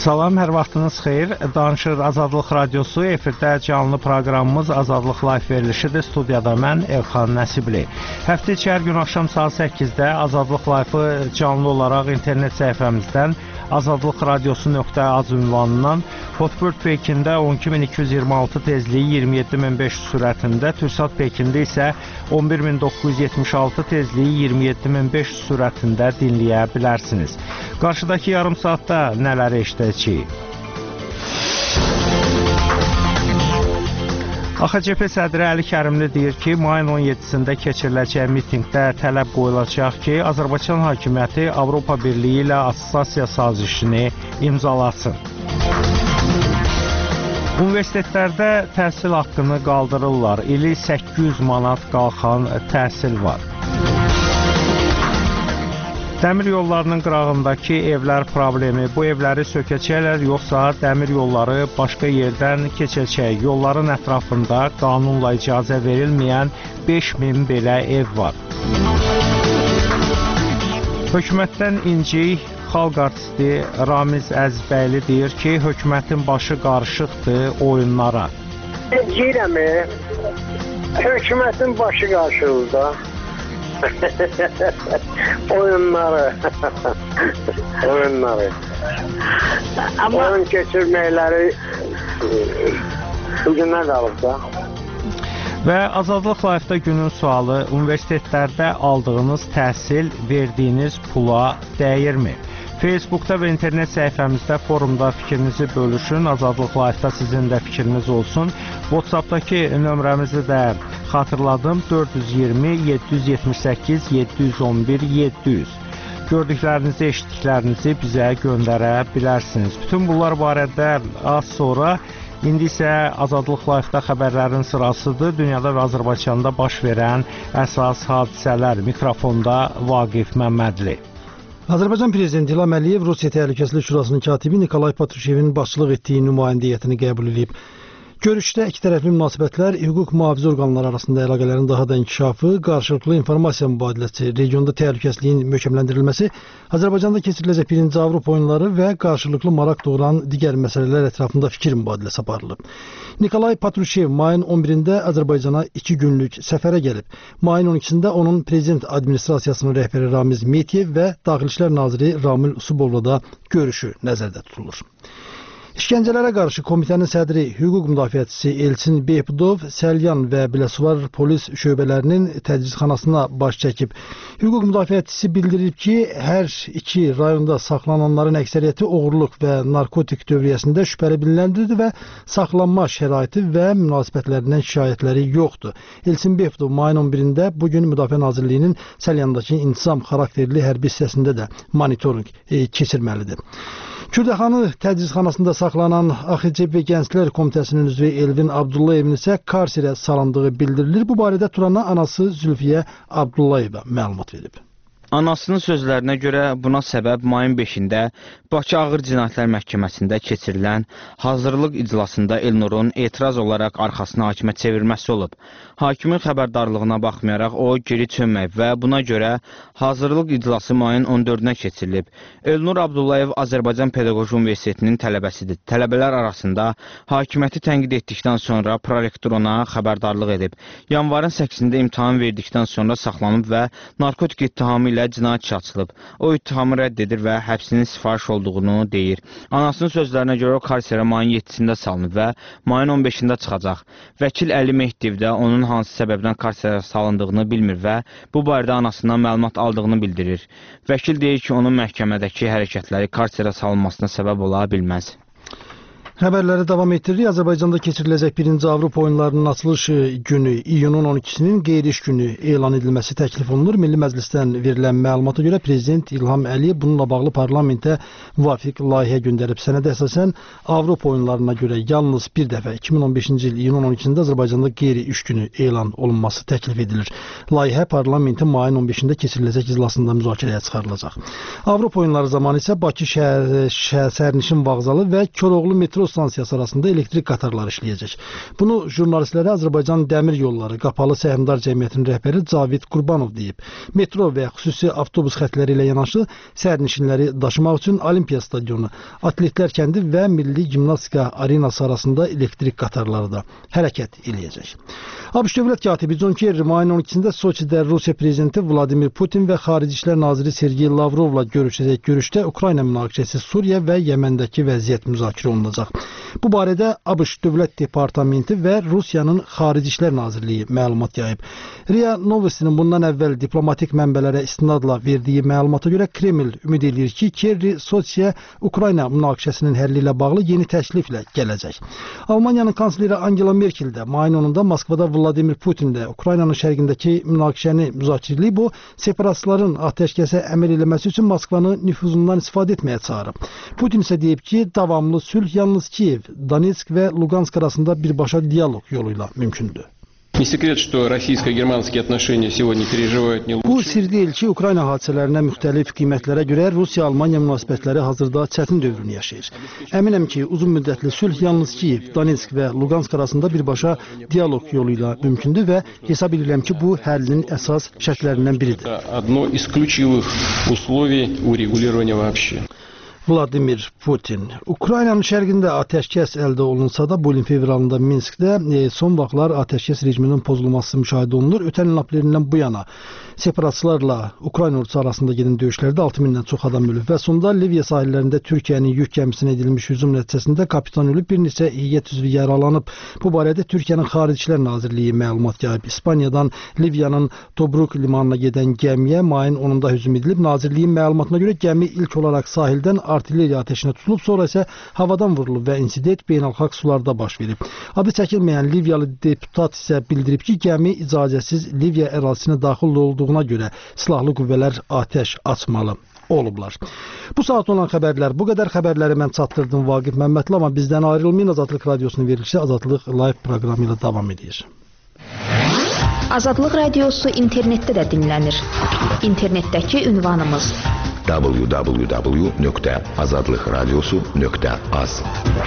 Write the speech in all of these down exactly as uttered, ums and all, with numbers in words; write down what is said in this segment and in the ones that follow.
Salam, hər vaxtınız xeyir. Danışır Azadlıq Radiosu, efirdə canlı proqramımız Azadlıq Live verilişidir. Studiyada mən Elxan Nəsibli. Həftə içi hər gün axşam saat səkkizdə Azadlıq Live-ı canlı olaraq internet səhifəmizdən azadlıq radiosu nöqtə az ünvanından Hotbird Pekində on iki min iki yüz iyirmi altı tezliyi iyirmi yeddi min beş yüz sürətində, Türksat Pekində isə on bir min doqquz yüz yetmiş altı tezliyi iyirmi yeddi min beş yüz sürətində dinləyə bilərsiniz. Qarşıdakı yarım saatda nələr eşidəcəyik? A X C P sədri Əli Kərimli deyir ki, mayın on yeddisində keçiriləcək mitinqdə tələb qoyulacaq ki, Azərbaycan hakimiyyəti Avropa Birliyi ilə assosiasiya sazişini imzalasın. Universitetlərdə təhsil haqqını qaldırırlar. İli səkkiz yüz manat qalxan təhsil var. Dəmir yollarının qırağındakı evlər problemi. Bu evləri sökəcəklər, yoxsa dəmir yolları başqa yerdən keçəcək. Yolların ətrafında qanunla icazə verilməyən beş min belə ev var. Hökumətdən incik xalq artisti Ramiz Əzbəyli deyir ki, hökumətin başı qarışıqdır oyunlara. Deyirəmi, hökumətin başı qarışıqdır da. Oyunları oyunları ama oyun keçirməkləri bugünə qalıb da. Və Azadlıq Live-da günün sualı: universitetlərdə aldığınız təhsil verdiyiniz pula dəyirmi? Facebookda və internet səhifəmizdə forumda fikrinizi bölüşün. Azadlıq Live-da sizin də fikriniz olsun. WhatsApp-dakı nömrəmizi də xatırladım: dörd yüz iyirmi yeddi yüz yetmiş səkkiz yeddi yüz on bir yeddi yüz. Gördüklərinizi, eşitdiklərinizi bizə göndərə bilərsiniz. Bütün bunlar barədə az sonra, indi isə Azadlıq Live-da xəbərlərin sırasıdır. Dünyada və Azərbaycanda baş verən əsas hadisələr. Mikrofonda Vaqif Məmmədli. Azərbaycan Prezidenti İlham Əliyev Rusiya Təhlükəsizlik Şurasının katibi Nikolay Patrushyevin başçılıq etdiyi nümayəndə heyətini qəbul edib. Görüşdə ikitərəfli münasibətlər, hüquq mühafizə orqanları arasında əlaqələrin daha da inkişafı, qarşılıqlı informasiya mübadiləsi, regionda təhlükəsizliyin möhkəmləndirilməsi, Azərbaycanda keçiriləcək birinci Avropa oyunları və qarşılıqlı maraq doğuran digər məsələlər ətrafında fikir mübadiləsi aparılıb. Nikolay Patrushev mayın on birində Azərbaycana iki günlük səfərə gəlib. Mayın on ikisində onun prezident administrasiyasının rəhbəri Ramiz Metiyev və Daxili İşlər naziri Ramil Usubovla da görüşü nəzərdə tutulur. İşgəncələrə qarşı komitənin sədri, hüquq müdafiəçisi Elçin Behbudov, Səlyan və Biləsuvar polis şöbələrinin təcridxanasına baş çəkib. Hüquq müdafiəçisi bildirib ki, hər iki rayonda saxlananların əksəriyyəti oğurluq və narkotik dövriyyəsində şübhəli bilinəndirdir və saxlanma şəraiti və münasibətlərindən şikayətləri yoxdur. Elçin Behbudov mayın on birində bugün Müdafiə Nazirliyinin Səlyandakı intizam xarakterli hərbi hissəsində də monitorinq e, keçirməlidir. Kürdəxanı təcridxanasında saxlanan A X C P Gənclər Komitəsinin üzvü Elvin Abdullayevin isə karserə salındığı bildirilir. Bu barədə Turana anası Zülfiyə Abdullayeva məlumat verib. Anasının sözlərinə görə buna səbəb mayın beşində Bakı Ağır Cinayətlər Məhkəməsində keçirilən hazırlıq iclasında Elnurun etiraz olaraq arxasını hakimə çevirməsi olub. Hakimin xəbərdarlığına baxmayaraq o geri çönməyib və buna görə hazırlıq iclası mayın on dördünə keçirilib. Elnur Abdullayev Azərbaycan Pedaqoji Universitetinin tələbəsidir. Tələbələr arasında hakimiyyəti tənqid etdikdən sonra prorektor ona xəbərdarlıq edib. Yanvarın səkkizində imtahan verdikdən sonra saxlanıb və narkotik ittihamı ilə cinayət işi açılıb. O ittihamı rədd edir və həbsinin sifariş olduğunu deyir. Anasının sözlərinə görə o karserə mayın yeddisində salınıb və mayın on beşində çıxacaq. Vəkil Əli Mehdiyev də onun hansı səbəbdən karserə salındığını bilmir və bu barədə anasından məlumat aldığını bildirir. Vəkil deyir ki, onun məhkəmədəki hərəkətləri karserə salınmasına səbəb ola bilməz. Xəbərləri davam etdiririk. Azərbaycanda keçiriləcək birinci Avropa oyunlarının açılış günü iyunun on ikisinin qeyri-iş günü elan edilməsi təklif olunur. Milli Məclisdən verilən məlumata görə Prezident İlham Əliyev bununla bağlı parlamentə müvafiq layihə göndərib. Sənədə əsasən Avropa oyunlarına görə yalnız bir dəfə iki min on beşinci il iyunun on ikisində Azərbaycanda qeyri-iş günü elan olunması təklif edilir. Layihə parlamentin mayın on beşində keçiriləcək iclasında müzakirəyə çıxarılacaq. Avropa oyunları zamanı isə Bakı şəhər, şəhər sərnişin vağzalı və Koroğlu metro metro stansiyası arasında elektrik qatarları işləyəcək. Bunu jurnalistlərə Azərbaycan Dəmir Yolları Qapalı Səhmdar Cəmiyyətinin rəhbəri Cavid Qurbanov deyib. Metro və xüsusi avtobus xətləri ilə yanaşı sərnişinləri daşımaq üçün Olimpiya stadionu, Atletlər kəndi və Milli Gimnastika arenası arasında elektrik qatarları da hərəkət eləyəcək. ABŞ Dövlət katibi John Kerry mayın on ikisində Soçidə Rusiya prezidenti Vladimir Putin və Xarici İşlər naziri Sergey Lavrovla görüşəcək. Görüşdə Ukrayna münaqişəsi, Suriya və Yəməndəki vəziyyət müzakirə olunacaq. Bu barədə ABŞ Dövlət Departamenti və Rusiyanın Xarici İşlər Nazirliyi məlumat yayıb. RIA Novostinin bundan əvvəl diplomatik mənbələrə istinadla verdiyi məlumata görə Kreml ümid edir ki, Kerry Soçiyə Ukrayna münaqişəsinin həlli ilə bağlı yeni təkliflə gələcək. Almaniyanın kansleri Angela Merkel də mayın onunda Moskvada Vladimir Putin də Ukraynanın şərqindəki münaqişəni müzakirə edib. O, separatistlərin atəşkəsə əməl eləməsi üçün Moskvanı nüfuzundan istifadə etməyə çağırıb. Putin isə deyib ki, davamlı sülh yalnız Kiyev, Donetsk və Lugansk arasında birbaşa dialoq yolu ilə mümkündür. Не секрет, что российско-германские отношения сегодня переживают не лучше. Bu sir deyil ki, Ukrayna hadisələrinə müxtəlif qiymətlərə görə Rusiya-Almaniya münasibətləri hazırda çətin dövrünü yaşayır. Əminəm ki, uzun müddətli sülh yalnız Kiyev, Donetsk və Lugansk arasında birbaşa dialoq yolu ilə mümkündür və hesab edirəm ki, bu həllin əsas şərtlərindən biridir. Одно из ключевых условий урегулирования вообще. Vladimir Putin. Ukraynanın şərqində atəşkəs əldə olunsa da, bu ilin fevralında Minskdə e, son vaxtlar atəşkəs rejiminin pozulması müşahidə olunur. Ötən il aprelindən bu yana separatistlərlə Ukrayna ordusu arasında gedən döyüşlərdə altı mindən çox adam ölüb və sonda Liviya sahillərində Türkiyənin yük gəmisinə edilmiş hücum nəticəsində kapitan ölüb, bir neçə heyət üzvü yaralanıb. Bu barədə Türkiyənin Xarici İşlər Nazirliyi məlumat yayıb. İspaniyadan Liviyanın Tobruk limanına gedən gəmiyə mayın onunda hücum edilib. Nazirliyin məlumatına görə gəmi ilk olaraq sahildən artilleriya atəşinə tutulub, sonra isə havadan vurulub və insident beynəlxalq sularda baş verib. Adı çəkilməyən Liviyalı deputat isə bildirib ki, gəmi icazəsiz Liviya ərazisinə daxil olduğuna görə silahlı qüvvələr atəş açmalı olublar. Bu saat olan xəbərlər bu qədər. Xəbərləri mən çatdırdım Vaqif Məmmədli, amma bizdən ayrılmayın. Azadlıq Radiosunun verilişi Azadlıq Live proqramı ilə davam edir. Azadlıq Radiosu internetdə də dinlənir. İnternetdəki ünvanımız w w w nöqtə azadlıq radiosu nöqtə az.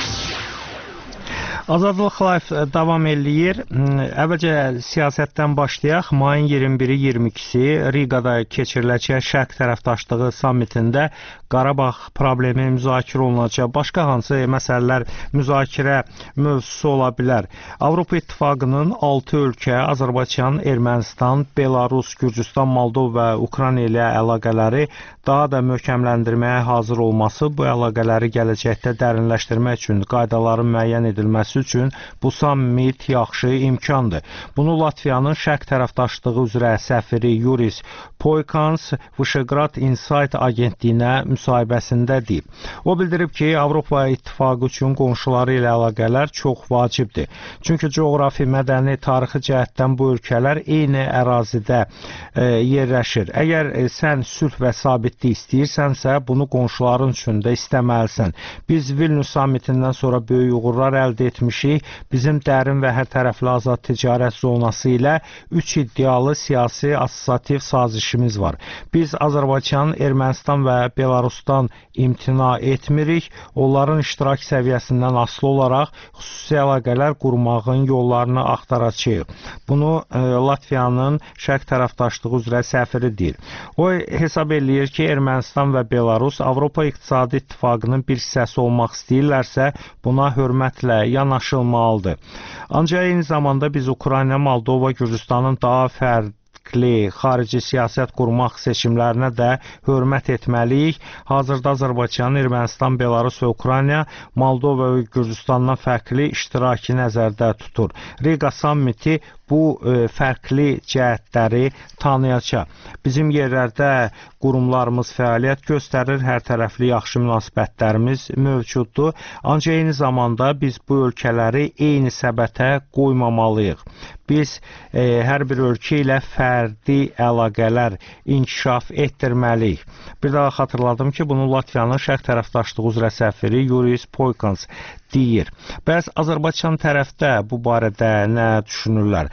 Azadlıq Live davam eləyir. Əvvəlcə siyasətdən başlayaq. Mayın iyirmi biri iyirmi ikisi Riqada keçiriləcək Şərq tərəfdaşlığı sammitində Qarabağ problemi müzakirə olunacaq. Başqa hansı məsələlər müzakirə mövzusu ola bilər? Avropa İttifaqının altı ölkə Azərbaycan, Ermənistan, Belarus, Gürcüstan, Moldova və Ukrayna ilə əlaqələri daha da möhkəmləndirməyə hazır olması, bu əlaqələri gələcəkdə dərinləşdirmək üçün qaydaların müəyyən edilməsi üçün bu sammit yaxşı imkandır. Bunu Latviyanın Şərq tərəfdaşlığı üzrə səfiri Yuris Poykans Vışeqrad Insight agentliyinə müsahibəsində deyib. O bildirib ki, Avropa İttifaqı üçün qonşuları ilə əlaqələr çox vacibdir. Çünki coğrafi, mədəni, tarixi cəhətdən bu ölkələr eyni ərazidə e, yerləşir. Əgər e, sən sülh və sabitlik istəyirsənsə, bunu qonşuların üçün də istəməlisən. Biz Vilnius sammitindən sonra böyük uğurlar əldə etmişik. Bizim dərin və hər tərəfli azad ticarət zonası ilə üç iddialı siyasi assosiativ sazişimiz var. Biz Azərbaycan, Ermənistan və Belarusdan imtina etmirik. Onların iştirak səviyyəsindən asılı olaraq xüsusi əlaqələr qurmağın yollarını axtaracağıq. Bunu e, Latviyanın Şərq tərəfdaşlığı üzrə səfiri deyir. O hesab eləyir ki, Ermənistan və Belarus Avropa İqtisadi İttifaqının bir hissəsi olmaq istəyirlərsə, buna hörmətlə yanaşılmalıdır. Ancaq eyni zamanda biz Ukrayna, Moldova, Gürcüstanın daha fərqli xarici siyasət qurmaq seçimlərinə də hörmət etməliyik. Hazırda Azərbaycan, Ermənistan, Belarus və Ukrayna Moldova və Gürcüstandan fərqli iştiraki nəzərdə tutur. Riqa sammiti bu e, fərqli cəhətləri tanıyacaq. Bizim yerlərdə qurumlarımız fəaliyyət göstərir, hər tərəfli yaxşı münasibətlərimiz mövcuddur. Ancaq eyni zamanda biz bu ölkələri eyni səbətə qoymamalıyıq. Biz e, hər bir ölkə ilə fərdi əlaqələr inkişaf etdirməliyik. Bir daha xatırladım ki, bunu Latviyanın Şərq tərəfdaşlığı üzrə səfiri Yuris Poykans deyir. Bəs Azərbaycan tərəfdə bu barədə nə düşünürlər?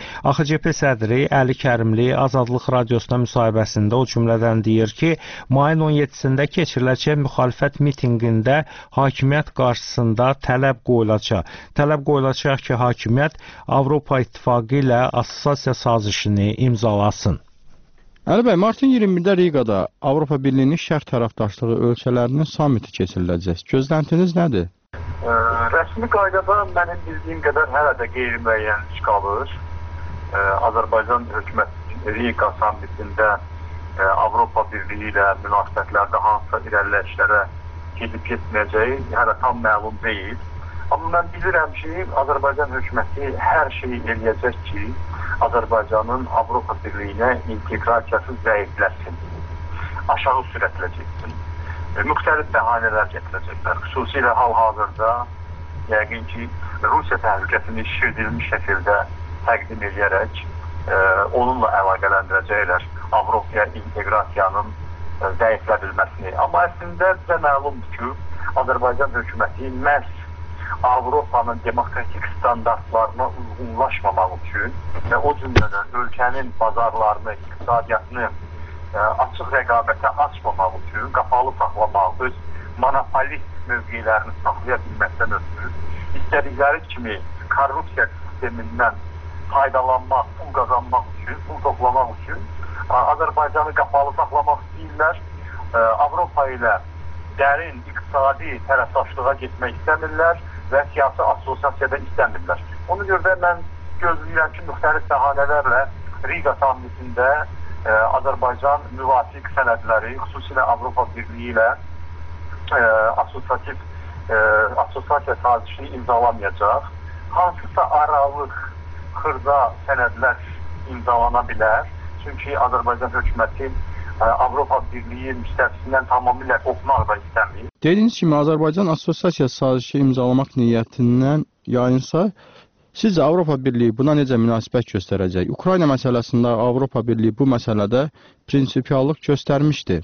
A X C P sədri Əli Kərimli Azadlıq Radiosuna müsahibəsində o cümlədən deyir ki, mayın on yeddisində keçiriləcək müxalifət mitinqində hakimiyyət qarşısında tələb qoyulacaq. Tələb qoyulacaq ki, hakimiyyət Avropa İttifaqı ilə assosiasiya sazişini imzalasın. Əli bəy, martın iyirmi birdə Riqada Avropa Birliyinin şərq tərəfdaşlığı ölkələrinin samiti keçiriləcək. Gözləntiniz nədir? Ə, rəsmi qaydada mənim bildiyim qədər hələ də qeyri-müəyyənlik qalır. Ə, Azərbaycan hökuməti Riqa samitində ə, Avropa Birliyi ilə münasibətlərdə hansısa irəliləyişlərə gedib getməyəcəyi hələ tam məlum deyil. Amma mən bilirəm ki, Azərbaycan hökuməti hər şeyi eləyəcək ki, Azərbaycanın Avropa Birliyinə inteqrasiyası zəifləsin, aşağı sürətlə getsin. E, müxtəlif bəhanələr gətirəcəklər. Xüsusilə hal-hazırda yəqin ki, Rusiya təhlükəsini şişirdilmiş şəkildə təqdim edərək e, onunla əlaqələndirəcəklər Avropaya inteqrasiyanın e, zəiflədilməsini. Amma əslində bizə məlumdur ki, Azərbaycan hökuməti məhz Avropanın demokratik standartlarına uyğunlaşmamaq üçün və o cümlədən ölkənin bazarlarını, iqtisadiyyatını ə, açıq rəqabətə açmamaq üçün, qapalı saxlamaq, öz monopolist mövqelərini saxlaya bilməkdən ötürü istədikləri kimi korrupsiya sistemindən faydalanmaq, pul qazanmaq üçün, pul toplamaq üçün ə, Azərbaycanı qapalı saxlamaq istəyirlər, ə, Avropa ilə dərin iqtisadi tərəfdaşlığa getmək istəmirlər və siyasi assosiasiyada istəmirlər. Ona görə də mən gözləyirəm ki, müxtəlif bəhanələrlə Riqa samitində e, Azərbaycan müvafiq sənədləri, xüsusilə Avropa Birliyi ilə e, asosiativ e, asosiasiya sazişini imzalamayacaq. Hansısa aralıq xırda sənədlər imzalana bilər. Çünki Azərbaycan hökuməti Avropa Birliyi müstəqisindən tamamilə qopmaq da istəmir. Dediyiniz kimi, Azərbaycan assosiasiya sazişi imzalamaq niyyətindən yayınsa, sizcə Avropa Birliyi buna necə münasibət göstərəcək? Ukrayna məsələsində Avropa Birliyi bu məsələdə prinsipiallıq göstərmişdi.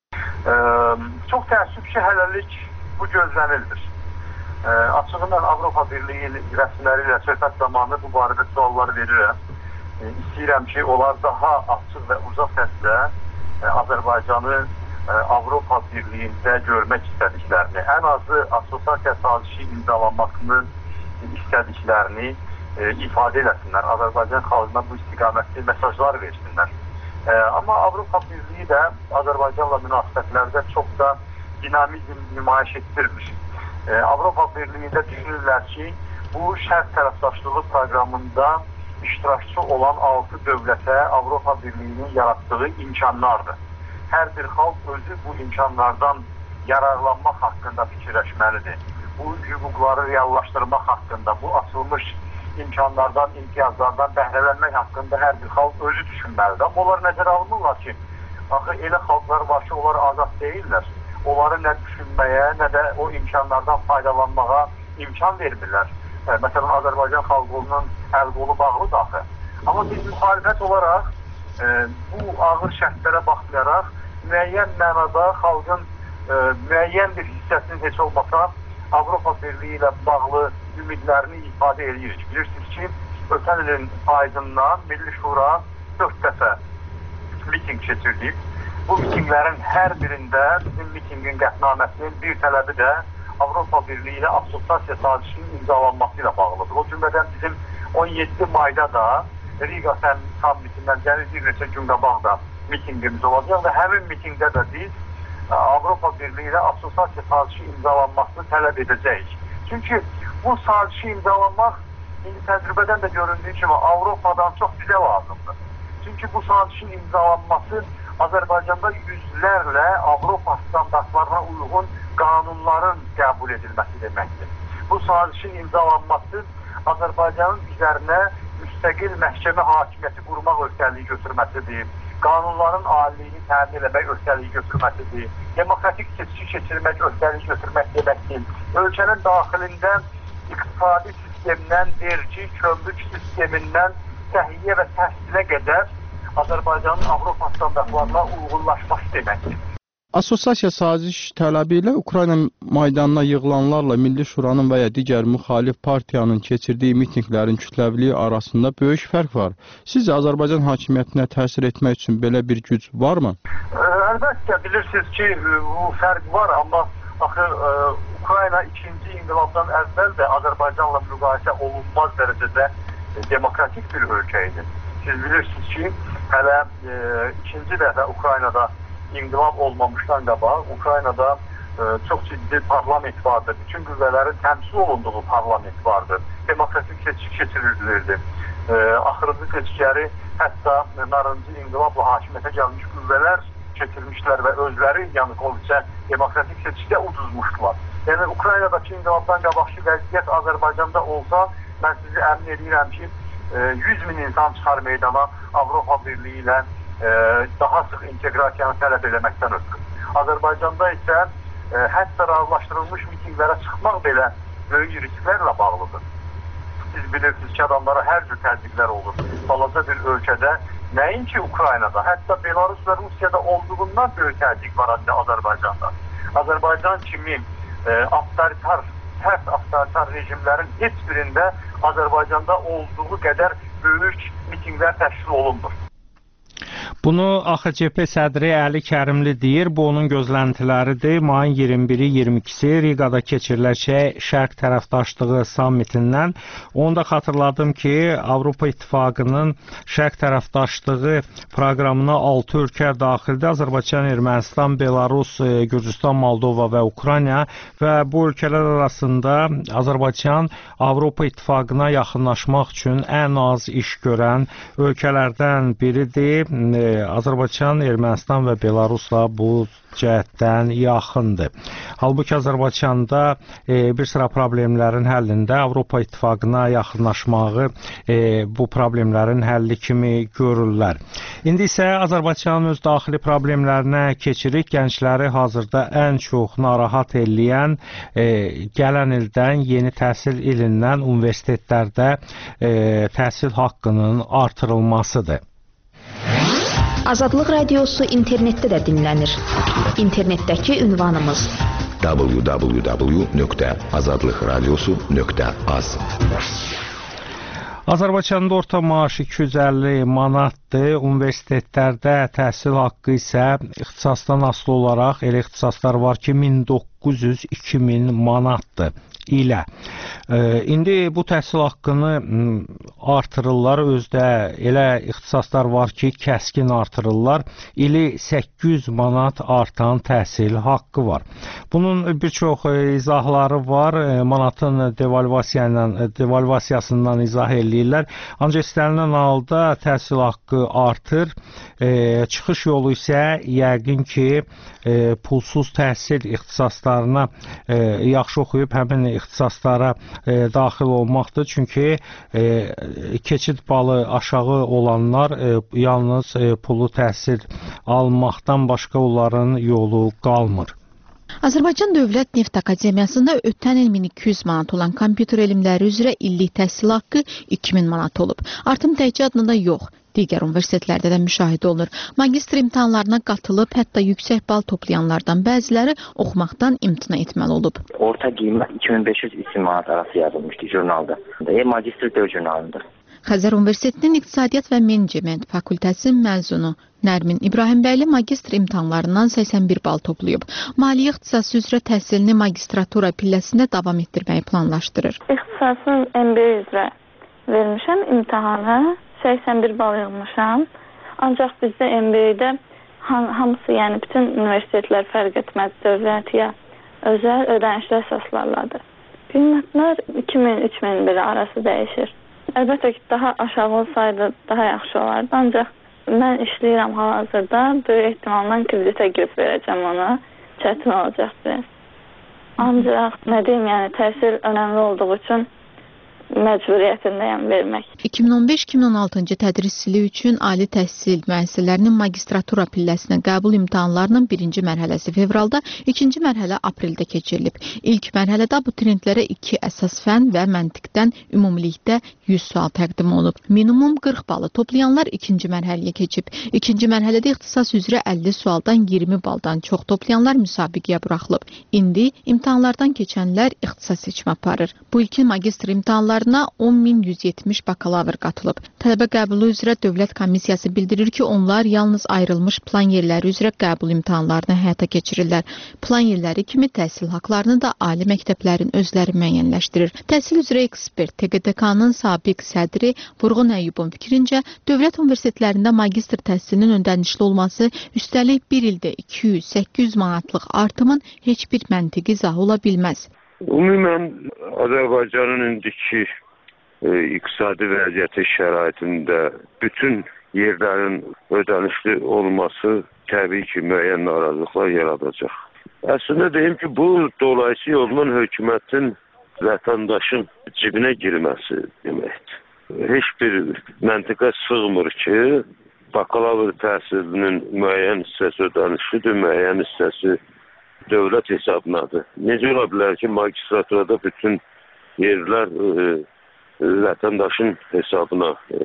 Ə, çox təəssüf ki, hələlik bu gözlənildir. Ə, açığından Avropa Birliyi rəsmiləri ilə söhbət zamanı bu barədə suallar verirəm. Ə, istəyirəm ki, onlar daha açıq və uzaq səslə Azərbaycanı Avropa Birliyində görmək istədiklərini, ən azı assosiasiya sazişi imzalanmasını istədiklərini e, ifadə eləsinlər. Azərbaycan xalqına bu istiqamətli mesajlar versinlər. E, amma Avropa Birliyi də Azərbaycanla münasibətlərdə çox da dinamizm nümayiş etdirmiş. E, Avropa Birliyində düşünürlər ki, bu şərq tərəfdaşlığı proqramında iştirakçı olan altı dövlətə Avropa Birliyinin yaratdığı imkanlardır. Hər bir xalq özü bu imkanlardan yararlanmaq haqqında fikirləşməlidir. Bu hüquqları reallaşdırmaq haqqında, bu açılmış imkanlardan, imtiyazlardan bəhrələnmək haqqında hər bir xalq özü düşünməlidir. Amma onlar nəzərə alınırlar ki, axı elə xalqlar var ki, onlar azad deyirlər. Onları nə düşünməyə, nə də o imkanlardan faydalanmağa imkan vermirlər. Məsələn, Azərbaycan xalqının əl-qolu bağlı daxı. Amma biz müxalifət olaraq e, bu ağır şərtlərə baxmayaraq müəyyən mənada xalqın e, müəyyən bir hissəsinin heç olmasa Avropa Birliyi ilə bağlı ümidlərini ifadə edirik. Bilirsiniz ki, ötən ilin ayından Milli Şura dörd dəfə miting keçirdik. Bu mitinglərin hər birində bizim mitingin qətnaməsinin bir tələbi də Avropa Birliyi ilə assosiasiya sazişinin imzalanması ilə bağlıdır. O cümlədən bizim on yeddi mayda da Riqa sammitindən gəlir bir neçə gün qabaq da mitingimiz olacaq və həmin mitingdə də biz Avropa Birliyi ilə assosiasiya sazişi imzalanmasını tələb edəcəyik. Çünki bu sazişi imzalanmaq indi təcrübədən də göründüyü kimi Avropadan çox bizə lazımdır. Çünki bu sazişin imzalanması Azərbaycanda yüzlərlə Avropa standartlarına uyğun qanunların qəbul edilməsi deməkdir. Bu sazişin imzalanması Azərbaycanın üzərinə müstəqil məhkəmə hakimiyyəti qurmaq öhdəliyi götürməsidir. Qanunların aliliyini təmin etmək öhdəliyi götürməsidir. Demokratik seçki keçirmək öhdəliyi götürmək deməkdir. Ölkənin daxilində iqtisadi sistemdən, vergi, kömrük sistemindən təhiyyə və təhsilə qədər Azərbaycanın Avropa standartlarına uyğunlaşması deməkdir. Assosiasiya saziş tələbi ilə Ukrayna meydanına yığılanlarla Milli Şuranın və ya digər müxalif partiyanın keçirdiyi mitinqlərin kütləviliyi arasında böyük fərq var. Sizcə Azərbaycan hakimiyyətinə təsir etmək üçün belə bir güc varmı? Əlbəttə, bilirsiniz ki, bu fərq var, amma axı Ukrayna ikinci inqilabdan əvvəl də Azərbaycanla müqayisə olunmaz dərəcədə demokratik bir ölkə idi. Siz bilirsiniz ki, hələ ikinci dəfə Ukraynada İnqilab olmamışdan qabaq Ukraynada e, çox ciddi parlament vardı. Bütün qüvvələrin təmsil olunduğu parlament vardı. Demokratik seçki keçirilirdi. E, axırıncı seçkiləri hətta narıncı inqilabla hakimiyyətə gəlmiş qüvvələr keçirmişlər və özləri Yanukoviçə demokratik seçkidə uduzmuşdular. Yəni Ukraynadakı inqilabdan qabaqki vəziyyət Azərbaycanda olsa, mən sizi əmin edirəm ki, e, yüz min insan çıxar meydana Avropa Birliyi ilə daha sıx inteqrasiyanı tələb eləməkdən ötürü. Azərbaycanda isə e, hətta razılaşdırılmış mitinglərə çıxmaq belə böyük risklərlə bağlıdır. Siz bilirsiniz ki, adamlara hər cür təzyiqlər olur. Balaca bir ölkədə, nəinki Ukraynada, hətta Belarus və Rusiyada olduğundan böyük təzyiq var Azərbaycanda. Azərbaycan kimi e, avtoritar, sərt avtoritar rejimlərin heç birində Azərbaycanda olduğu qədər böyük mitinglər təşkil olunmur. Bunu A X C P sədri Əli Kərimli deyir. Bu onun gözləntiləridir. Mayın iyirmi biri iyirmi ikisi Riqada keçiriləcək Şərq tərəfdaşlığı sammitindən. Onu da xatırladım ki, Avropa İttifaqının Şərq tərəfdaşlığı proqramına altı ölkə daxildir. Azərbaycan, Ermənistan, Belarus, Gürcüstan, Moldova və Ukrayna və bu ölkələr arasında Azərbaycan Avropa İttifaqına yaxınlaşmaq üçün ən az iş görən ölkələrdən biridir. Azərbaycan, Ermənistan və Belarusla bu cəhətdən yaxındır. Halbuki Azərbaycanda e, bir sıra problemlərin həllində Avropa İttifaqına yaxınlaşmağı e, bu problemlərin həlli kimi görürlər. İndi isə Azərbaycan öz daxili problemlərinə keçirik. Gəncləri hazırda ən çox narahat eləyən e, gələn ildən yeni təhsil ilindən universitetlərdə e, təhsil haqqının artırılmasıdır. Azadlıq Radiosu internetdə də dinlənir. İnternetdəki ünvanımız w w w nöqtə azadlıqradiosu nöqtə az. Azərbaycanda orta maaş iki yüz əlli manatdır. Universitetlərdə təhsil haqqı isə ixtisasdan asılı olaraq elə ixtisaslar var ki, min doqquz yüz iki min manatdır ilə. İndi bu təhsil haqqını artırırlar, özdə elə ixtisaslar var ki, kəskin artırırlar. İli səkkiz yüz manat artan təhsil haqqı var. Bunun bir çox izahları var. Manatın devalvasiya ilə devalvasiyasından izah eləyirlər. Ancaq istənilən halda təhsil haqqı artır. E, çıxış yolu isə yəqin ki, e, pulsuz təhsil ixtisaslarına e, yaxşı oxuyub həmin ixtisaslara e, daxil olmaqdır. Çünki e, keçid balı aşağı olanlar e, yalnız e, pulu təhsil almaqdan başqa onların yolu qalmır. Azərbaycan Dövlət Neft Akademiyasında ötən il min iki yüz manat olan kompüter elmləri üzrə illik təhsil haqqı iki min manat olub. Artım təkcə adında yox, digər universitetlərdə də müşahidə olunur. Magistr imtahanlarına qatılıb, hətta yüksək bal toplayanlardan bəziləri oxumaqdan imtina etməli olub. Orta qiymət iki min beş yüz iki manat arası yazılmışdı jurnalda. E, magistr döv jurnalında. Xəzər Universitetinin İqtisadiyyat və Menecment fakültəsi məzunu Nərmin İbrahimbəyli magistr imtahanlarından səksən bir bal toplayıb. Maliyyə ixtisası üzrə təhsilini magistratura pilləsində davam etdirməyi planlaşdırır. İxtisasın M B A üzrə vermişəm imtahanı, səksən bir bal yığmışam. Ancaq bizdə M B A-də ham hamısı, yəni bütün universitetlər fərq etməz, dövlət ya özəl ödənişli əsaslarladır. Qiymətlər iki min üç min belə arası dəyişir. Əlbəttə ki, daha aşağı olsaydı daha yaxşı olardı. Ancaq mən işləyirəm hal-hazırda. Böyük ehtimalla kreditə girib verəcəm ona. Çətin olacaq biraz. Ancaq nə deyim, yəni təhsil önəmli olduğu üçün məcburiyyətindəyəm vermək. iki min on beş iki min on altıncı tədris ili üçün ali təhsil müəssisələrinin magistratura pilləsinə qəbul imtahanlarının birinci mərhələsi fevralda, ikinci mərhələ apreldə keçirilib. İlk mərhələdə abituriyentlərə iki əsas fən və məntiqdən ümumilikdə yüz sual təqdim olunub. Minimum qırx balı toplayanlar ikinci mərhələyə keçib. İkinci mərhələdə ixtisas üzrə əlli sualdan iyirmi baldan çox toplayanlar müsabiqəyə buraxılıb. İndi imtahanlardan keçənlər ixtisas seçimi aparır. Bu ilkin magistr imtahanlarına on min yüz yetmiş bakalavr qatılıb. Tələbə qəbulu üzrə Dövlət Komissiyası bildirir ki, onlar yalnız ayrılmış plan yerləri üzrə qəbul imtahanlarını həyata keçirirlər. Plan yerləri kimi təhsil haqlarını da ali məktəblərin özləri müəyyənləşdirir. Təhsil üzrə ekspert T Q D K-nın sabiq sədri Vurğun Əyyubun fikrincə, dövlət universitetlərində magistr təhsilinin ödənişli olması, üstəlik bir ildə iki yüz səkkiz yüz manatlıq artımın heç bir məntiqi izahı ola bilməz. Ümumən Azərbaycanın indiki e, iqtisadi vəziyyəti şəraitində bütün yerlərin ödənişli olması təbii ki, müəyyən narazılıqlar yaradacaq. Əslində deyim ki, bu dolayısı yoldan hökumətin vətəndaşın cibinə girməsi deməkdir. Heç bir məntiqə sığmır ki, bakalavr təhsilinin müəyyən hissəsi ödənişlidir, müəyyən hissəsi dövlət hesabınadır. Necə ola bilər ki, magistraturada bütün yerlər e, vətəndaşın hesabına e,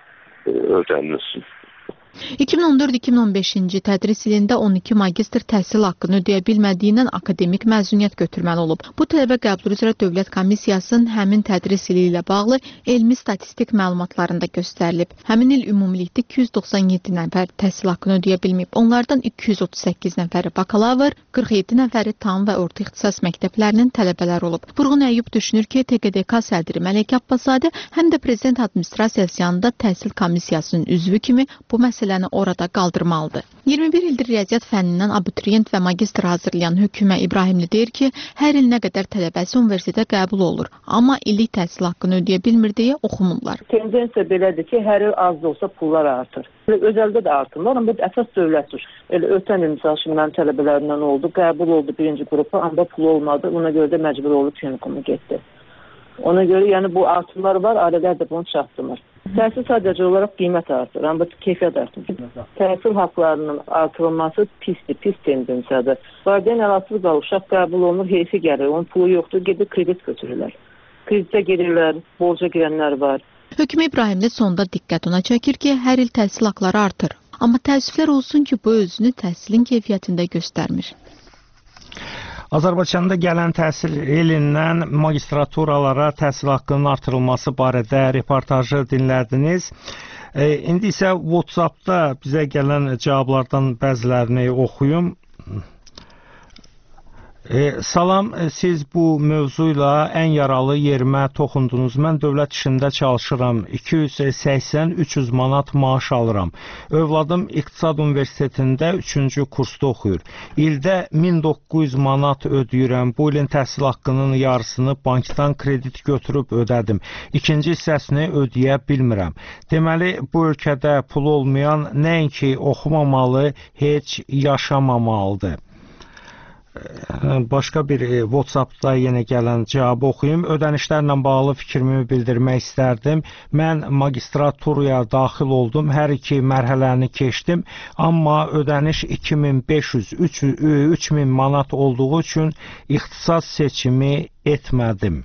ödənilsin. iki min on dörd iki min on beşinci tədris ilində on iki magistr təhsil haqqını ödəyə bilmədiyindən akademik məzuniyyət götürməli olub. Bu tələbə qəbulu üzrə Dövlət Komissiyasının həmin tədris ili ilə bağlı elmi statistik məlumatlarında göstərilib. Həmin il ümumilikdə iki yüz doxsan yeddi nəfər təhsil haqqını ödəyə bilməyib. Onlardan iki yüz otuz səkkiz nəfəri bakalavr, qırx yeddi nəfəri tam və orta ixtisas məktəblərinin tələbələri olub. Vurğun Əyyub düşünür ki, T Q D K sədri Mələkə Abbaszadə həm də Prezident Administrasiyası yanında təhsil komissiyasının üzvü kimi bu məsələni orada qaldırmalıdır. iyirmi bir ildir riyaziyyat fənnindən abituriyent və magistr hazırlayan Hökümə İbrahimli deyir ki, hər il nə qədər tələbəsi universitetə qəbul olur, amma illik təhsil haqqını ödəyə bilmir deyə oxumurlar. Tendensiya belədir ki, hər il az da olsa pullar artır. Özəldə də artırlar, amma əsas dövlətdir. Elə ötən il misal şimdi mənim tələbələrimdən oldu, qəbul oldu birinci qrupa, amma pul olmadı, ona görə də məcbur olub Unikoma getdi. Ona görə yəni bu artımlar var, ailələr də bunu çatdırmır. Təhsil sadəcə olaraq qiymət artır, amma keyfiyyət artır. Təhsil haqlarının artırılması pisdir, pis tendensiyadır. Valideyn əlaqəsiz qalır, uşaq qəbul olunur, heyfi gəlir, onun pulu yoxdur, gedib kredit götürürlər. Kreditə girirlər, borca girənlər var. Hökümə İbrahimli sonda diqqət ona çəkir ki, hər il təhsil haqları artır. Amma təəssüflər olsun ki, bu özünü təhsilin keyfiyyətində göstərmir. Azərbaycanda gələn təhsil ilindən magistraturalara təhsil haqqının artırılması barədə reportajı dinlədiniz. E, indi isə WhatsApp-da bizə gələn cavablardan bəzilərini oxuyum. E, salam, siz bu mövzu ilə ən yaralı yerimə toxundunuz. Mən dövlət işində çalışıram. iki yüz səksən üç yüz manat maaş alıram. Övladım İqtisad Universitetində üçüncü kursda oxuyur. İldə min doqquz yüz manat ödəyirəm. Bu ilin təhsil haqqının yarısını bankdan kredit götürüb ödədim. İkinci hissəsini ödəyə bilmirəm. Deməli, bu ölkədə pul olmayan nəinki oxumamalı, heç yaşamamalıdır. Başqa bir WhatsApp-da yenə gələn cavabı oxuyum. Ödənişlərlə bağlı fikrimi bildirmək istərdim. Mən magistraturaya daxil oldum. Hər iki mərhələni keçdim. Amma ödəniş iki min beş yüz üç min manat olduğu üçün ixtisas seçimi etmədim.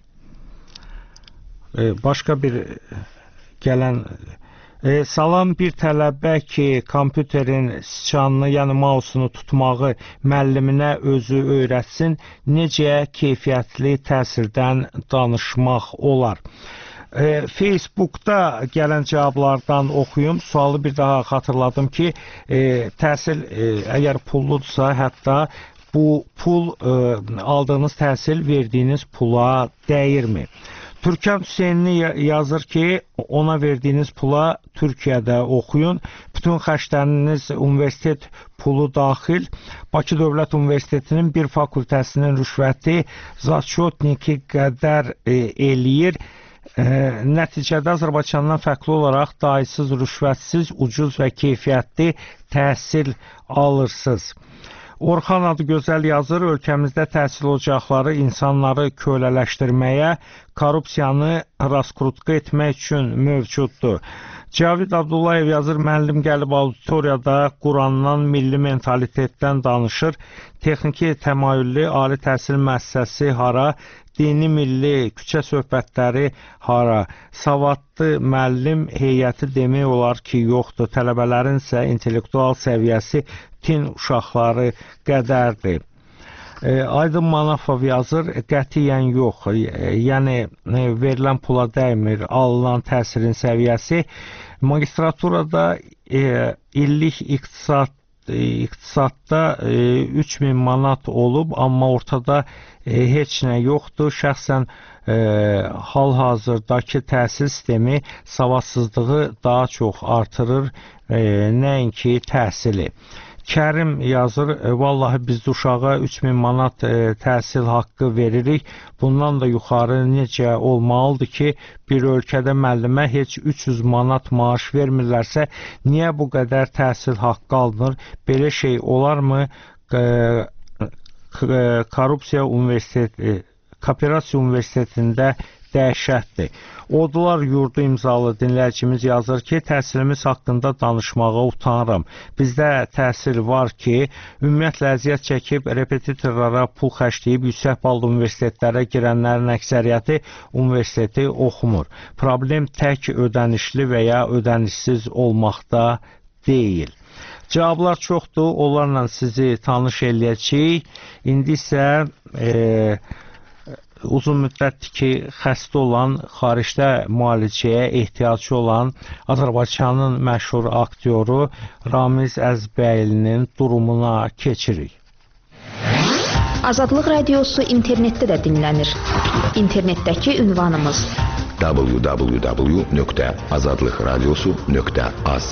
Başqa bir gələn E, salam, bir tələbə ki, kompüterin sıçanını, yəni mausunu tutmağı müəlliminə özü öyrətsin, necə keyfiyyətli təsirdən danışmaq olar. E, Facebookda gələn cavablardan oxuyum. Sualı bir daha xatırladım ki, e, təhsil e, əgər pulludursa, hətta bu pul, e, aldığınız təhsil verdiyiniz pula dəyirmi? Türkan Hüseynli yazır ki, ona verdiyiniz pula Türkiyədə oxuyun. Bütün xərcləriniz universitet pulu daxil. Bakı Dövlət Universitetinin bir fakültəsinin rüşvəti zaçotniki qədər e, eləyir. E, nəticədə Azərbaycandan fərqli olaraq daisız, rüşvətsiz, ucuz və keyfiyyətli təhsil alırsınız. Orxan Adıgözəl yazır, ölkəmizdə təhsil ocaqları insanları kölələşdirməyə, korrupsiyanı raskrutka etmək üçün mövcuddur. Cavid Abdullayev yazır, müəllim gəlib auditoriyada Qurandan, milli mentalitetdən danışır, texniki təmayüllü ali təhsil müəssisəsi hara, dini milli küçə söhbətləri hara, savadlı müəllim heyəti demək olar ki, yoxdur, tələbələrin isə intellektual səviyyəsi tin uşaqları qədərdir. Aydın Manafov yazır, qətiyyən yox, yəni verilən pula dəymir, alınan təhsilin səviyyəsi. Magistraturada illik iqtisad iqtisadda üç min manat olub, amma ortada heç nə yoxdur. Şəxsən hal-hazırdakı təhsil sistemi savadsızlığı daha çox artırır, nəinki təhsili. Kərim yazır, vallahi biz uşağa üç min manat təhsil haqqı veririk. Bundan da yuxarı necə olmalıdır ki, bir ölkədə müəllimə heç üç yüz manat maaş vermirlərsə, niyə bu qədər təhsil haqqı alınır? Belə şey olarmı? Korrupsiya universiteti, Kooperasiya Universitetində dəhşətdir. Odular Yurdu imzalı dinləyicimiz yazır ki, təhsilimiz haqqında danışmağa utanıram. Bizdə təhsil var ki, ümumiyyətlə əziyyət çəkib repetitorlara pul xərcləyib yüksək ballı universitetlərə girənlərin əksəriyyəti universiteti oxumur. Problem tək ödənişli və ya ödənişsiz olmaqda deyil. Cavablar çoxdur, onlarla sizi tanış eləyəcəyik. İndi isə e, uzun müddətdir ki, xəstə olan, xaricdə müalicəyə ehtiyacı olan Azərbaycanın məşhur aktyoru Ramiz Əzbəylinin durumuna keçirik. Azadlıq Radiosu internetdə də dinlənir. İnternetdəki ünvanımız w w w nöqtə azadlıq radiosu nöqtə az.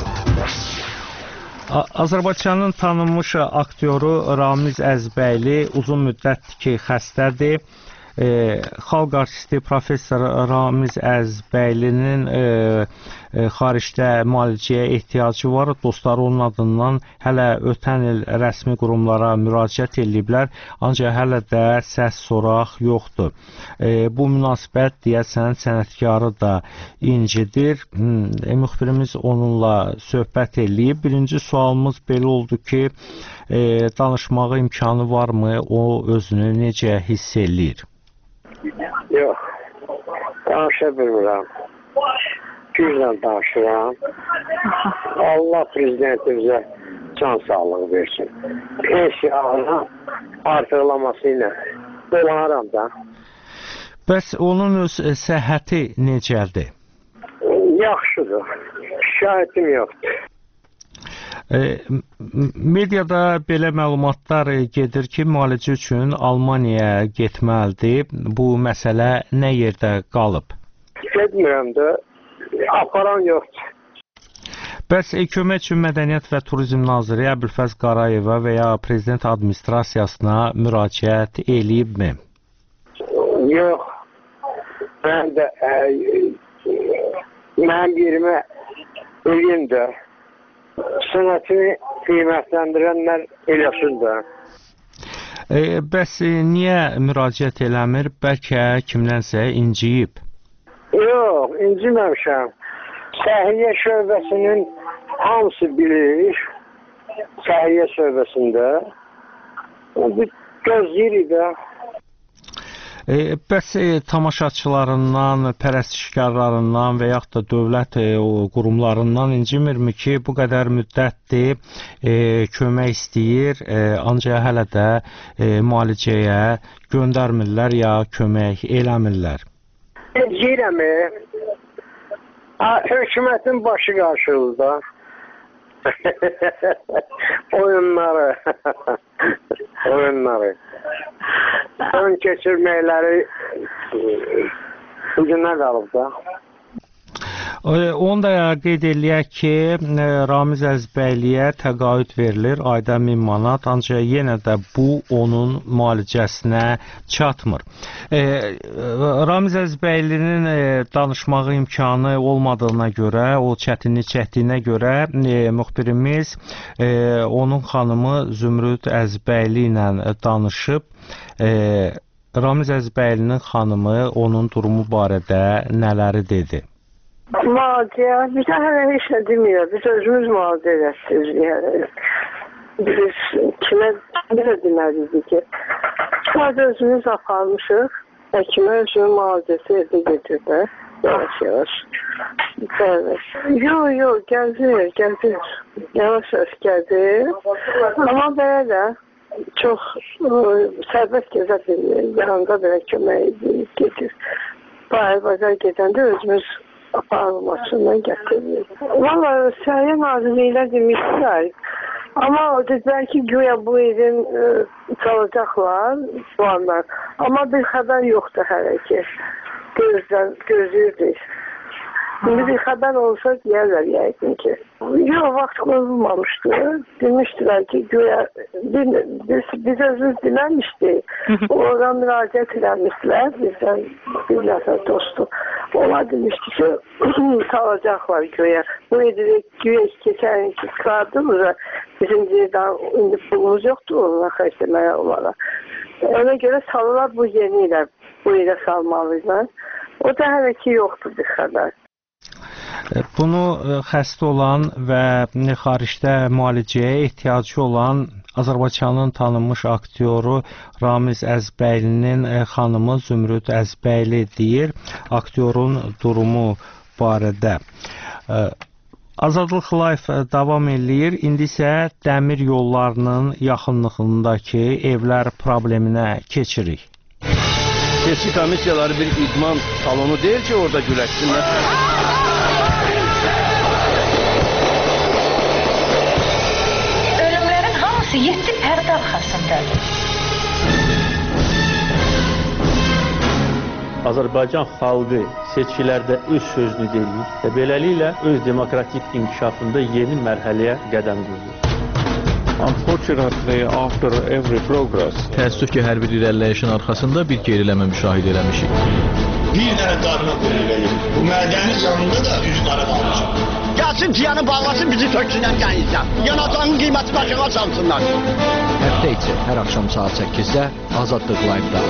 Azərbaycanın tanınmış aktyoru Ramiz Əzbəyli uzun müddətdir ki, xəstədir. E, xalq artisti professor Ramiz Əzbəylinin e, e, xaricdə müalicəyə ehtiyacı var. Dostları onun adından hələ ötən il rəsmi qurumlara müraciət ediblər, ancaq hələ də səs soraq yoxdur. E, bu münasibət deyəsən sənətkarı da incidir. E, müxbirimiz onunla söhbət eləyib. Birinci sualımız belə oldu ki, e, danışmağa imkanı varmı? O özünü necə hiss eləyir? Yox, danışa bilmirəm. Güclə danışıram. Allah prezidentimizə can sağlığı versin. Pensiyanı artırlaması ilə dolanıram da. Bəs onun öz səhhəti necədir? Yaxşıdır. Şikayətim yoxdur. E, mediada belə məlumatlar gedir ki, müalicə üçün Almaniyaya getməlidir. Bu məsələ nə yerdə qalıb? Getmirəm də, aparan yoxdur. Bəs Hökumət üçün Mədəniyyət və Turizm Naziri Əbülfəz Qarayeva və ya Prezident Administrasiyasına müraciət eləyibmi? Yox. Mən də ə, mənim yerimə eləyim də. Sənətini qiymətləndirənlər eləsin də. E, bəs e, niyə müraciət eləmir? Bəlkə kimdənsə inciyib? Yox, inciməmişəm. Səhiyyə şöbəsinin hamısı bilir. Səhiyyə şöbəsində. Gözləyirik də. E, bəs e, tamaşaçılarından, pərəstişkarlarından və yaxud da dövlət e, o, qurumlarından incimirmi ki, bu qədər müddətdir e, kömək istəyir, e, ancaq hələ də e, müalicəyə göndərmirlər ya kömək eləmirlər? İnciyirəm, hökumətin başı qarşılığında. Oyunları, oyunları. Ön keçirməkləri bugünə qalıb da. Onu da qeyd eləyək ki, Ramiz Əzbəyliyə təqaüd verilir ayda min manat, ancaq yenə də bu onun müalicəsinə çatmır. Ramiz Əzbəylinin danışmağı imkanı olmadığına görə, o çətinlik çəkdiyinə görə müxbirimiz onun xanımı Zümrüd Əzbəyli ilə danışıb. Ramiz Əzbəylinin xanımı onun durumu barədə nələri dedi? Müalicə, biz hələ heç nə demiyor. Biz özümüz müalicə edəsiniz. Biz kimə belə deməliydik ki, sadəcə özümüz aparmışıq. Həkimə özünün müalicəsi evdə getirdi. Yavaş yavaş. Evet. Yok yok gəzir, gəzir. Yavaş yavaş gəzir. Amma belə də çox sərbəst gəzə bilir. Yanında belə kömək edir, getir. Bayır bazar gedəndə özümüz aparılmasından gətirilir. Valla Səhiyyə Nazirliyinə demişlər. Amma o dedilər ki, güya bu evin e, qalacaqlar, bu anlar. Amma bir xəbər yoxdur hələ ki. Gözdən, gözləyirdik. Şimdi bir xəbər olsa deyərlər yəqin ki. Yox, vaxt qoyulmamışdı. Demişdilər ki, güya biz, biz özümüz deməmişdik. Oradan müraciət edilmişdilər. Bizdən bir nəfər dostu. Onlar demişdi ki, kalacaqlar güya. Bu edirik güya keçən ki, çıxardığımızda bizim yerdən indi pulumuz yoxdur onunla xərcləməyə olaraq. Ona görə salırlar bu yeni ilə, bu ilə salmalıylar. O da hələ ki yoxdur bir xəbər. Bunu xəstə olan və xaricdə müalicəyə ehtiyacı olan Azərbaycanın tanınmış aktyoru Ramiz Əzbəylinin xanımı Zümrüd Əzbəyli deyir aktyorun durumu barədə. Azadlıq Live davam eləyir. İndi isə dəmir yollarının yaxınlığındakı evlər probleminə keçirik. Seçki komissiyaları bir idman salonu deyil ki, orada güləşsinlər. Ölümlərin hamısı yeddi pərdə arxasındadır. Azərbaycan xalqı seçkilərdə öz sözünü deyir və beləliklə öz demokratik inkişafında yeni mərhələyə qədəm qoyur. Unfortunately, after every progress, təəssüf ki, hər bir irəliləyişin arxasında bir geriləmə müşahidə eləmişik. Bir dənə darına qoyulur. Bu mədənin yanında da üzləri qalmışıq. Gəlsin ciyanı bağlasın, bizi töksünlər gəlirsə. Yanacağın qiyməti başına çalsınlar. Həftə içi hər axşam saat səkkizdə Azadlıq Live-da.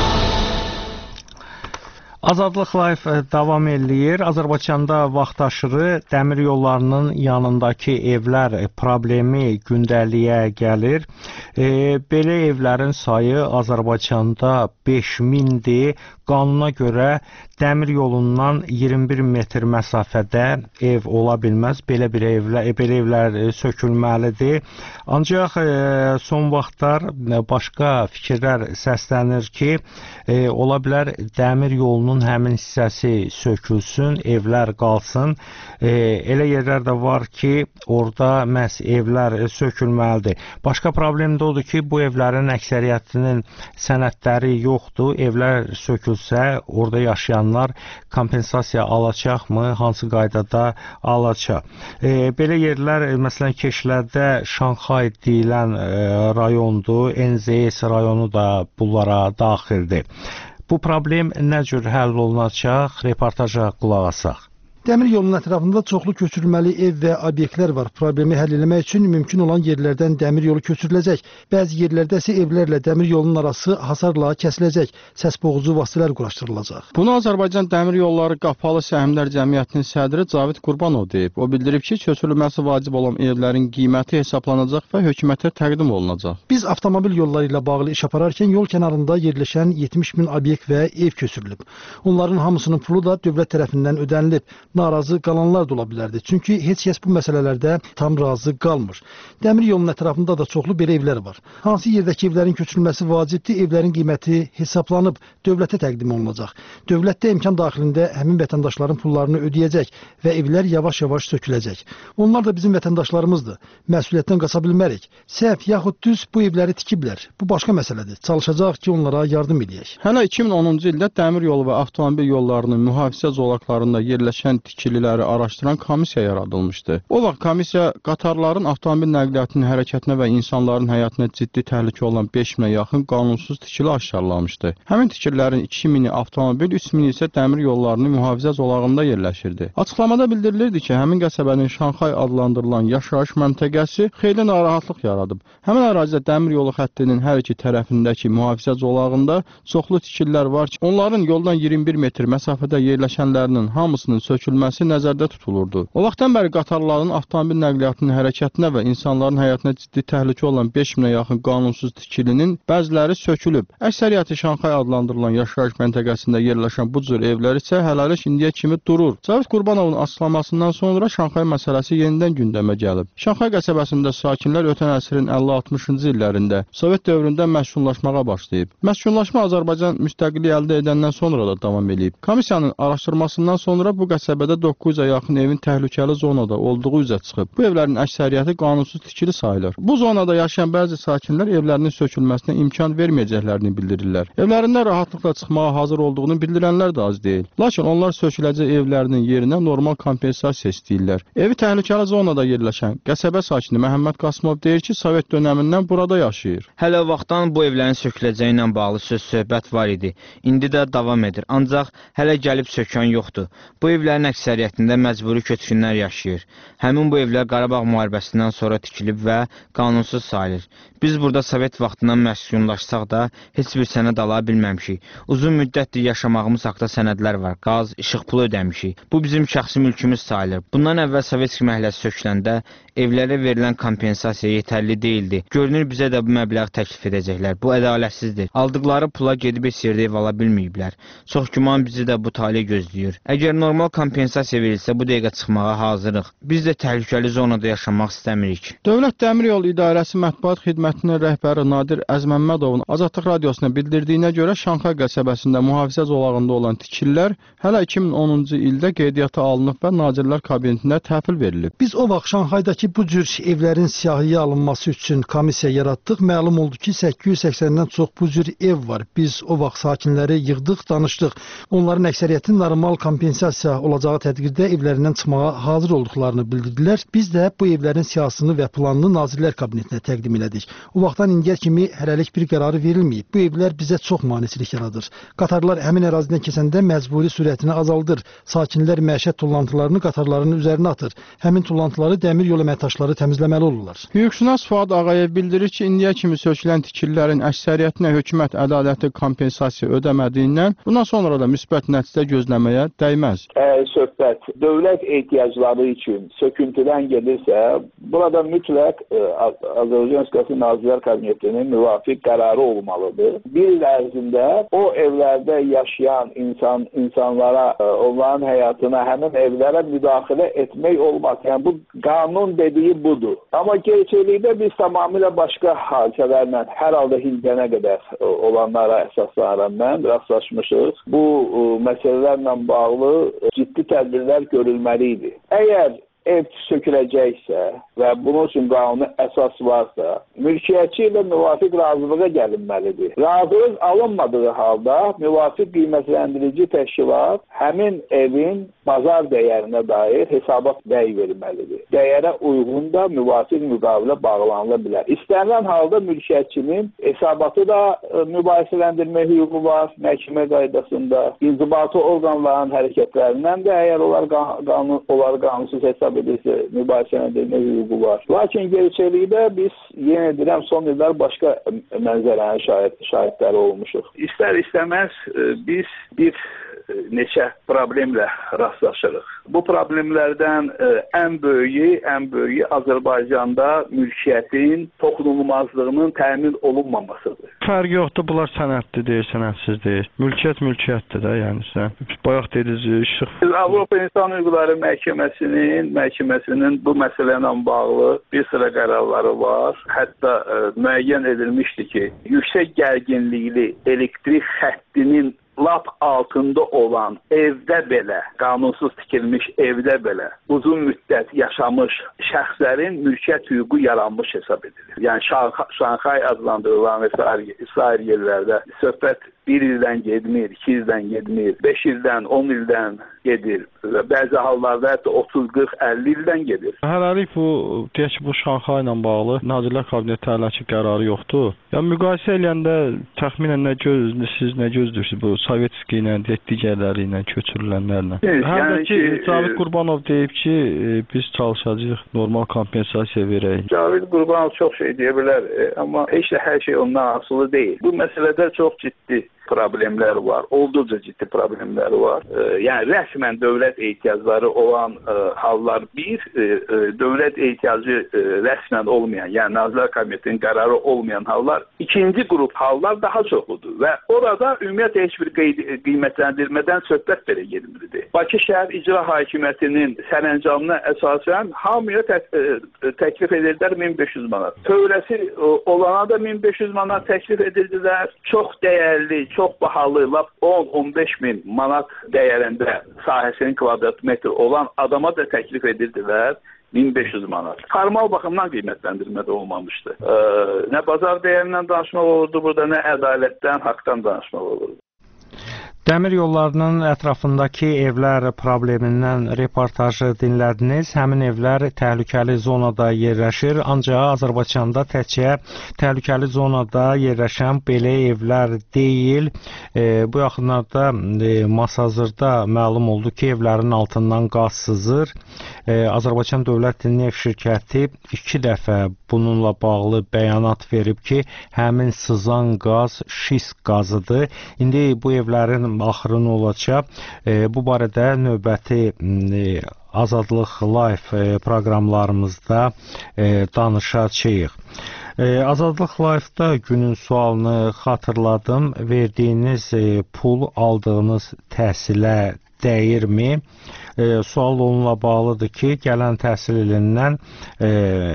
Azadlıq Live davam eləyir. Azərbaycanda vaxtaşırı dəmir yollarının yanındakı evlər problemi gündəliyə gəlir. E, belə evlərin sayı Azərbaycanda beş mindir. Qanuna görə dəmir yolundan iyirmi bir metr məsafədə ev ola bilməz. Belə bir evlər, belə evlər sökülməlidir. Ancaq e, son vaxtlar başqa fikirlər səslənir ki, e, ola bilər dəmir yolunun həmin hissəsi sökülsün, evlər qalsın. E, elə yerlər də var ki, orada məhz evlər sökülməlidir. Başqa problem də odur ki, bu evlərin əksəriyyətinin sənədləri yoxdur. Evlər sökülsə, orada yaşayanlar kompensasiya alacaqmı, hansı qaydada alacaq. E, belə yerlər, məsələn, Keşlərdə Şanxay deyilən e, rayondur, N Z S rayonu da bunlara daxildir. Bu problem nə cür həll olunacaq? Reportaja qulaq asaq. Dəmir yolunun ətrafında çoxlu köçürülməli ev və obyektlər var. Problemi həll etmək üçün mümkün olan yerlərdən dəmir yolu köçürüləcək. Bəzi yerlərdə isə evlərlə dəmir yolunun arası hasarla kəsiləcək. Səs boğucu vasitələr quraşdırılacaq. Bunu Azərbaycan Dəmir Yolları Qapalı Səhmlər Cəmiyyətinin sədri Cavid Qurbanov deyib. O bildirib ki, köçürülməsi vacib olan evlərin qiyməti hesablanacaq və hökumətə təqdim olunacaq. Biz avtomobil yolları ilə bağlı iş apararkən yol kənarında yerləşən yetmiş min obyekt və ev köçürülüb. Onların hamısının pulu da dövlət tərəfindən ödənilib. Narazı qalanlar da ola bilərdi. Çünki heç kəs bu məsələlərdə tam razı qalmır. Dəmir yolunun ətrafında da çoxlu belə evlər var. Hansı yerdəki evlərin köçürülməsi vacibdir, evlərin qiyməti hesablanıb dövlətə təqdim olunacaq. Dövlət də imkan daxilində həmin vətəndaşların pullarını ödəyəcək və evlər yavaş-yavaş söküləcək. Onlar da bizim vətəndaşlarımızdır. Məsuliyyətdən qaça bilmərik. Səhv yaxud düz bu evləri tikiblər. Bu başqa məsələdir. Çalışacaq ki, onlara yardım edək. Hələ iki min onuncu ildə dəmir yolu və avtomobil yollarının mühafizə zolaqlarında yerləşən tikililəri araşdıran komissiya yaradılmışdı. O vaxt komissiya qatarların avtomobil nəqliyyatının hərəkətinə və insanların həyatına ciddi təhlükə olan beş minə yaxın qanunsuz tikili aşkarlamışdı. Həmin tikililərin iki mini avtomobil, üç mini isə dəmir yollarının mühafizə zolağında yerləşirdi. Açıqlamada bildirilirdi ki, həmin qəsəbənin Şanxay adlandırılan yaşayış məntəqəsi xeyli narahatlıq yaradıb. Həmin ərazidə dəmir yolu xəttinin hər iki tərəfindəki mühafizə zolağında çoxlu tikililər var ki, onların yoldan iyirmi bir metr məsafədə yerləşənlərinin hamısının sökülməsi nəzərdə tutulurdu. O vaxtdan bəri qatarların avtomobil nəqliyyatının hərəkətinə və insanların həyatına ciddi təhlükə olan beş minə yaxın qanunsuz tikilinin bəziləri sökülüb. Əksəriyyəti Şanxay adlandırılan yaşayış məntəqəsində yerləşən bu cür evlər isə hələlik indiyə kimi durur. Cavit Qurbanovun açıqlamasından sonra Şanxay məsələsi yenidən gündəmə gəlib. Şanxay qəsəbəsində sakinlər ötən əsrin əlli altmışıncı illərində Sovet dövründə məskunlaşmağa başlayıb. Məskunlaşma Azərbaycan müstəqillik əldə edəndən sonra da davam edib. Komissiyanın araşdırmasından sonra bu qəsəbədə doqquz yüzə yaxın evin təhlükəli zonada olduğu üzə çıxıb. Bu evlərin əksəriyyəti qanunsuz tikili sayılır. Bu zonada yaşayan bəzi sakinlər evlərinin sökülməsinə imkan verməyəcəklərini bildirirlər. Evlərindən rahatlıqla çıxmağa hazır olduğunu bildirənlər də az deyil. Lakin onlar söküləcək evlərinin yerinə normal kompensasiya istəyirlər. Evi təhlükəli zonada yerləşən qəsəbə sakini Məhəmməd Qasımov deyir ki, Sovet dönəmindən burada yaşayır. Hələ vaxtdan bu evlərin söküləcəyi ilə bağlı söz-söhbət var idi. İndi də davam edir. Ancaq hələ gəlib sökən yoxdur. Bu evlərin əksəriyyətində məcburi köçkünlər yaşayır. Həmin bu evlər Qarabağ müharibəsindən sonra tikilib və qanunsuz sayılır. Biz burada Sovet vaxtından məskunlaşsaq da heç bir sənəd ala bilməmişik. Uzun müddətdir yaşamağımız haqda sənədlər var. Qaz, işıq pulu ödəmişik. Bu bizim şəxsi mülkümüz sayılır. Bundan əvvəl Sovetski məhəlləsi söküləndə evlərə verilən kompensasiya yetərli deyildi. Görünür bizə də bu məbləği təklif edəcəklər. Bu ədalətsizdir. Aldıqları pula gedib heç yerdə ev ala bilməyiblər. Çox güman bizi də bu talih gözləyir. Əgər normal kompensasiya verilsə bu dəqiqə çıxmağa hazırıq. Biz də təhlükəli zonada yaşamaq istəmirik. Dövlət Dəmir Yolu İdarəsi Mətbuat Xidmətinin rəhbəri Nadir Əzməmmədovun Azadlıq Radiosuna bildirdiyinə görə Şanxay qəsəbəsində mühafizə zolağında olan tikililər hələ iki min onuncu ildə qeydiyyata alınıb və Nazirlər Kabinetində təhvil verilib. Biz o vaxt Şanxaydakı bu cür evlərin siyahıya alınması üçün komissiya yaratdıq. Məlum oldu ki, səkkiz yüz səksəndən çox bu cür ev var. Biz o vaxt sakinləri yığdıq, danışdıq. Onların əksəriyyəti normal kompensasiya olacağı təqdirdə evlərindən çıxmağa hazır olduqlarını bildirdilər. Biz də bu evlərin siyasını və planını Nazirlər Kabinetinə təqdim elədik. O vaxtdan indiyə kimi hələlik bir qərarı verilməyib. Bu evlər bizə çox maneçilik yaradır. Qatarlar həmin ərazidən keçəndə məcburi sürətini azaldır. Sakinlər məişət tullantılarını qatarların üzərinə atır. Həmin tullantıları dəmir yolu əməkdaşları təmizləməli olurlar. Hüquqşünas Fuad Ağayev bildirir ki, indiyə kimi sökülən tikililərin əksəriyyətinə hökumət ədalətli kompensasiya ödəmədiyindən bundan sonra da müsbət nəticə gözləməyə dəyməz. Əgər söhbət dövlət ehtiyacları üçün söküntüdən gedirsə, burada mütləq Azərbaycan Respublikası Nazirlər Kabinetinin müvafiq qərarı olmalıdır. Bir il ərzində o evlərdə yaşayan insan insanlara, onların həyatına, həmin evlərə müdaxilə etmək olmaz. Yəni bu qanun dediyi budur. Amma gerçəklikdə biz tamamilə başqa hadisələrlə, hər halda hindiyənə qədər olanlara əsaslanaraq mən rastlaşmışıq. Bu məsələlərlə bağlı ciddi tədbirlər görülməli idi. Əgər ev söküləcəksə və bunun üçün qanuni əsas varsa, mülkiyyətçi ilə müvafiq razılığa gəlinməlidir. Razılıq alınmadığı halda müvafiq qiymətləndirici təşkilat həmin evin bazar dəyərinə dair hesabat bəy verməlidir. Dəyərə uyğun da müvafiq müqavilə bağlanıla bilər. İstənilən halda mülkiyyətçinin hesabatı da mübahisələndirmə hüququ var məhkəmə qaydasında. İnzibati orqanların hərəkətlərindən də əgər onlar qanun, onlar qanunsuz hesab edirsə mübahisələndirmə hüququ var. Lakin gerçəklikdə biz yenə deyirəm son illər başqa mənzərənin şahid, şahidləri olmuşuq. İstər istəməz biz bir neçə problemlə rastlaşırıq. Bu problemlərdən ən böyüyü, ən böyüyü Azərbaycanda mülkiyyətin toxunulmazlığının təmin olunmamasıdır. Fərqi yoxdur, bunlar sənədli deyil, sənədsiz deyil. Mülkiyyət mülkiyyətdir də, yəni sən. Bayaq dediniz, işıq. Avropa İnsan Hüquqları Məhkəməsinin, məhkəməsinin bu məsələ ilə bağlı bir sıra qərarları var. Hətta ə, müəyyən edilmişdi ki, yüksək gərginlikli elektrik xəttinin lap altında olan evdə belə, qanunsuz tikilmiş evdə belə uzun müddət yaşamış şəxslərin mülkiyyət hüququ yaranmış hesab edilir. Yəni Şanxay adlandırılan və sair yerlərdə söhbət bir ildən getmir, iki ildən getmir, beş ildən, on ildən gedir və bəzi hallarda hətta otuz, qırx, əlli ildən gedir. Hələlik bu, deyək ki, bu Şanxay ilə bağlı Nazirlər Kabineti hələ ki qərarı yoxdur. Yəni müqayisə eləyəndə təxminən nə göz, siz nə gözləyirsiniz bu Sovetski ilə, digərləri ilə, köçürülənlərlə? Həm də ki, Cavid Qurbanov deyib ki, biz çalışacağıq, normal kompensasiya verək. Cavid Qurbanov çox şey deyə bilər, amma heç də hər şey ondan asılı deyil. Bu məsələdə çox ciddi problemlər var, olduqca ciddi problemlər var. E, yəni rəsmən dövlət ehtiyacları olan e, hallar bir, e, e, dövlət ehtiyacı e, rəsmən olmayan, yəni Nazirlər Kabinetinin qərarı olmayan hallar, ikinci qrup hallar daha çoxudur və orada ümumiyyətlə heç bir qiymətləndirmədən söhbət belə gelmirdi. Bakı şəhər icra hakimiyyətinin sərəncamına əsasən hamıya tək, e, təklif edildilər min beş yüz manat. Tövləsi e, olana da min beş yüz manat təklif edildilər. Çox dəyərli, çox bahalı, lap on on beş min manat dəyərində sahəsinin kvadrat metr olan adama da təklif edildilər min beş yüz manat. Formal baxımdan qiymətləndirmə də olmamışdı. Ee, nə bazar dəyərindən danışmaq olurdu burada, nə ədalətdən, haqdan danışmaq olurdu. Dəmir yollarının ətrafındakı evlər problemindən reportajı dinlədiniz. Həmin evlər təhlükəli zonada yerləşir, ancaq Azərbaycanda təkcə təhlükəli zonada yerləşən belə evlər deyil. E, bu yaxınlarda e, Masazırda məlum oldu ki, evlərin altından qaz sızır. E, Azərbaycan Dövlət Neft Şirkəti iki dəfə bununla bağlı bəyanat verib ki, həmin sızan qaz şist qazıdır. İndi bu evlərin axırı olacaq. E, bu barədə növbəti e, Azadlıq Live e, proqramlarımızda e, danışacağıq. E, Azadlıq Live-da günün sualını xatırladım. Verdiyiniz e, pul aldığınız təhsilə dəyirmi? E, sual onunla bağlıdır ki, gələn təhsil ilindən e,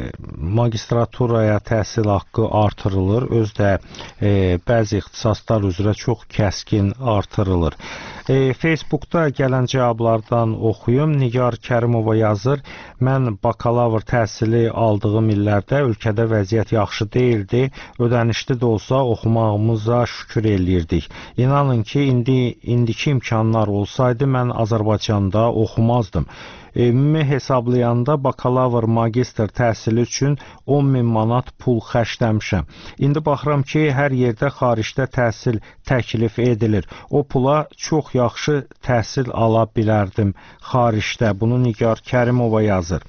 magistraturaya təhsil haqqı artırılır. Özdə e, bəzi ixtisaslar üzrə çox kəskin artırılır. E, Facebookda gələn cavablardan oxuyum. Nigar Kərimova yazır, mən bakalavr təhsili aldığım illərdə ölkədə vəziyyət yaxşı deyildi. Ödənişli də olsa oxumağımıza şükür eləyirdik. İnanın ki, indi indiki imkanlar olsaydı mən Azərbaycanda oxumazdım. Ümumi hesablayanda bakalavr, magistr təhsili üçün on min manat pul xərcləmişəm. İndi baxıram ki, hər yerdə xaricdə təhsil təklif edilir. O pula çox yaxşı təhsil ala bilərdim xaricdə. Bunu Nigar Kərimova yazır.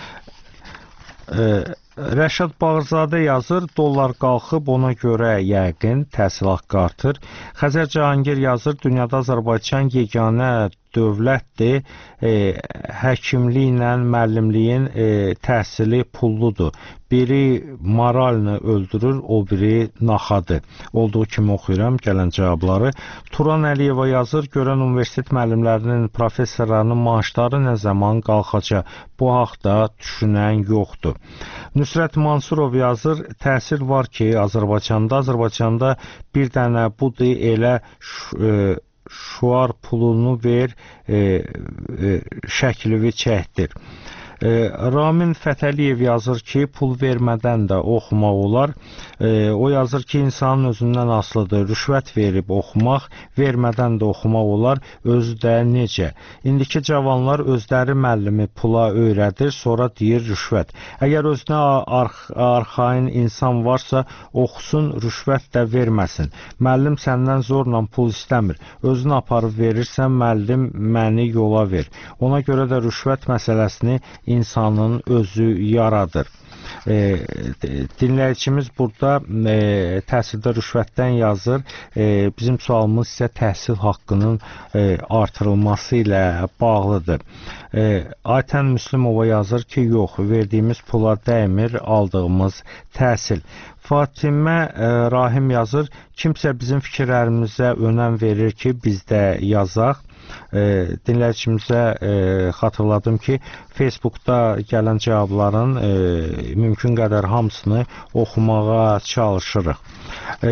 Ee, Rəşad Bağırzadə yazır, dollar qalxıb, ona görə yəqin təhsil haqqı artır. Xəzər Cahangir yazır, dünyada Azərbaycan yeganə dövlətdir, e, həkimliklə müəllimliyin e, təhsili pulludur. Biri moralını öldürür, o biri naxadır. Olduğu kimi oxuyuram gələn cavabları. Turan Əliyeva yazır, görən universitet müəllimlərinin, professorlarının maaşları nə zaman qalxacaq? Bu haqda düşünən yoxdur. Nüsrət Mansurov yazır, təhsil var ki, Azərbaycanda, Azərbaycanda bir dənə budur, elə e, şuar pulunu ver, e, e, şəklivi çəkdir. E, Ramin Fətəliyev yazır ki, pul vermədən də oxumaq olar. E, o yazır ki, insanın özündən asılıdır. Rüşvət verib oxumaq, vermədən də oxumaq olar. Özü də necə? İndiki cavanlar özləri müəllimi pula öyrədir, sonra deyir rüşvət. Əgər özünə arx arxain insan varsa, oxusun, rüşvət də verməsin. Müəllim səndən zorla pul istəmir. Özünü aparıb verirsən, müəllim məni yola ver. Ona görə də rüşvət məsələsini insanın özü yaradır. E, dinləyicimiz burada e, təhsildə rüşvətdən yazır. E, bizim sualımız isə təhsil haqqının e, artırılması ilə bağlıdır. E, Aytən Müslümova yazır ki, yox, verdiyimiz pula dəymir aldığımız təhsil. Fatimə e, Rahim yazır, kimsə bizim fikirlərimizə önəm verir ki, biz də yazaq. E, dinləyicimizə e, xatırladım ki, Facebookda gələn cavabların e, mümkün qədər hamısını oxumağa çalışırıq. E,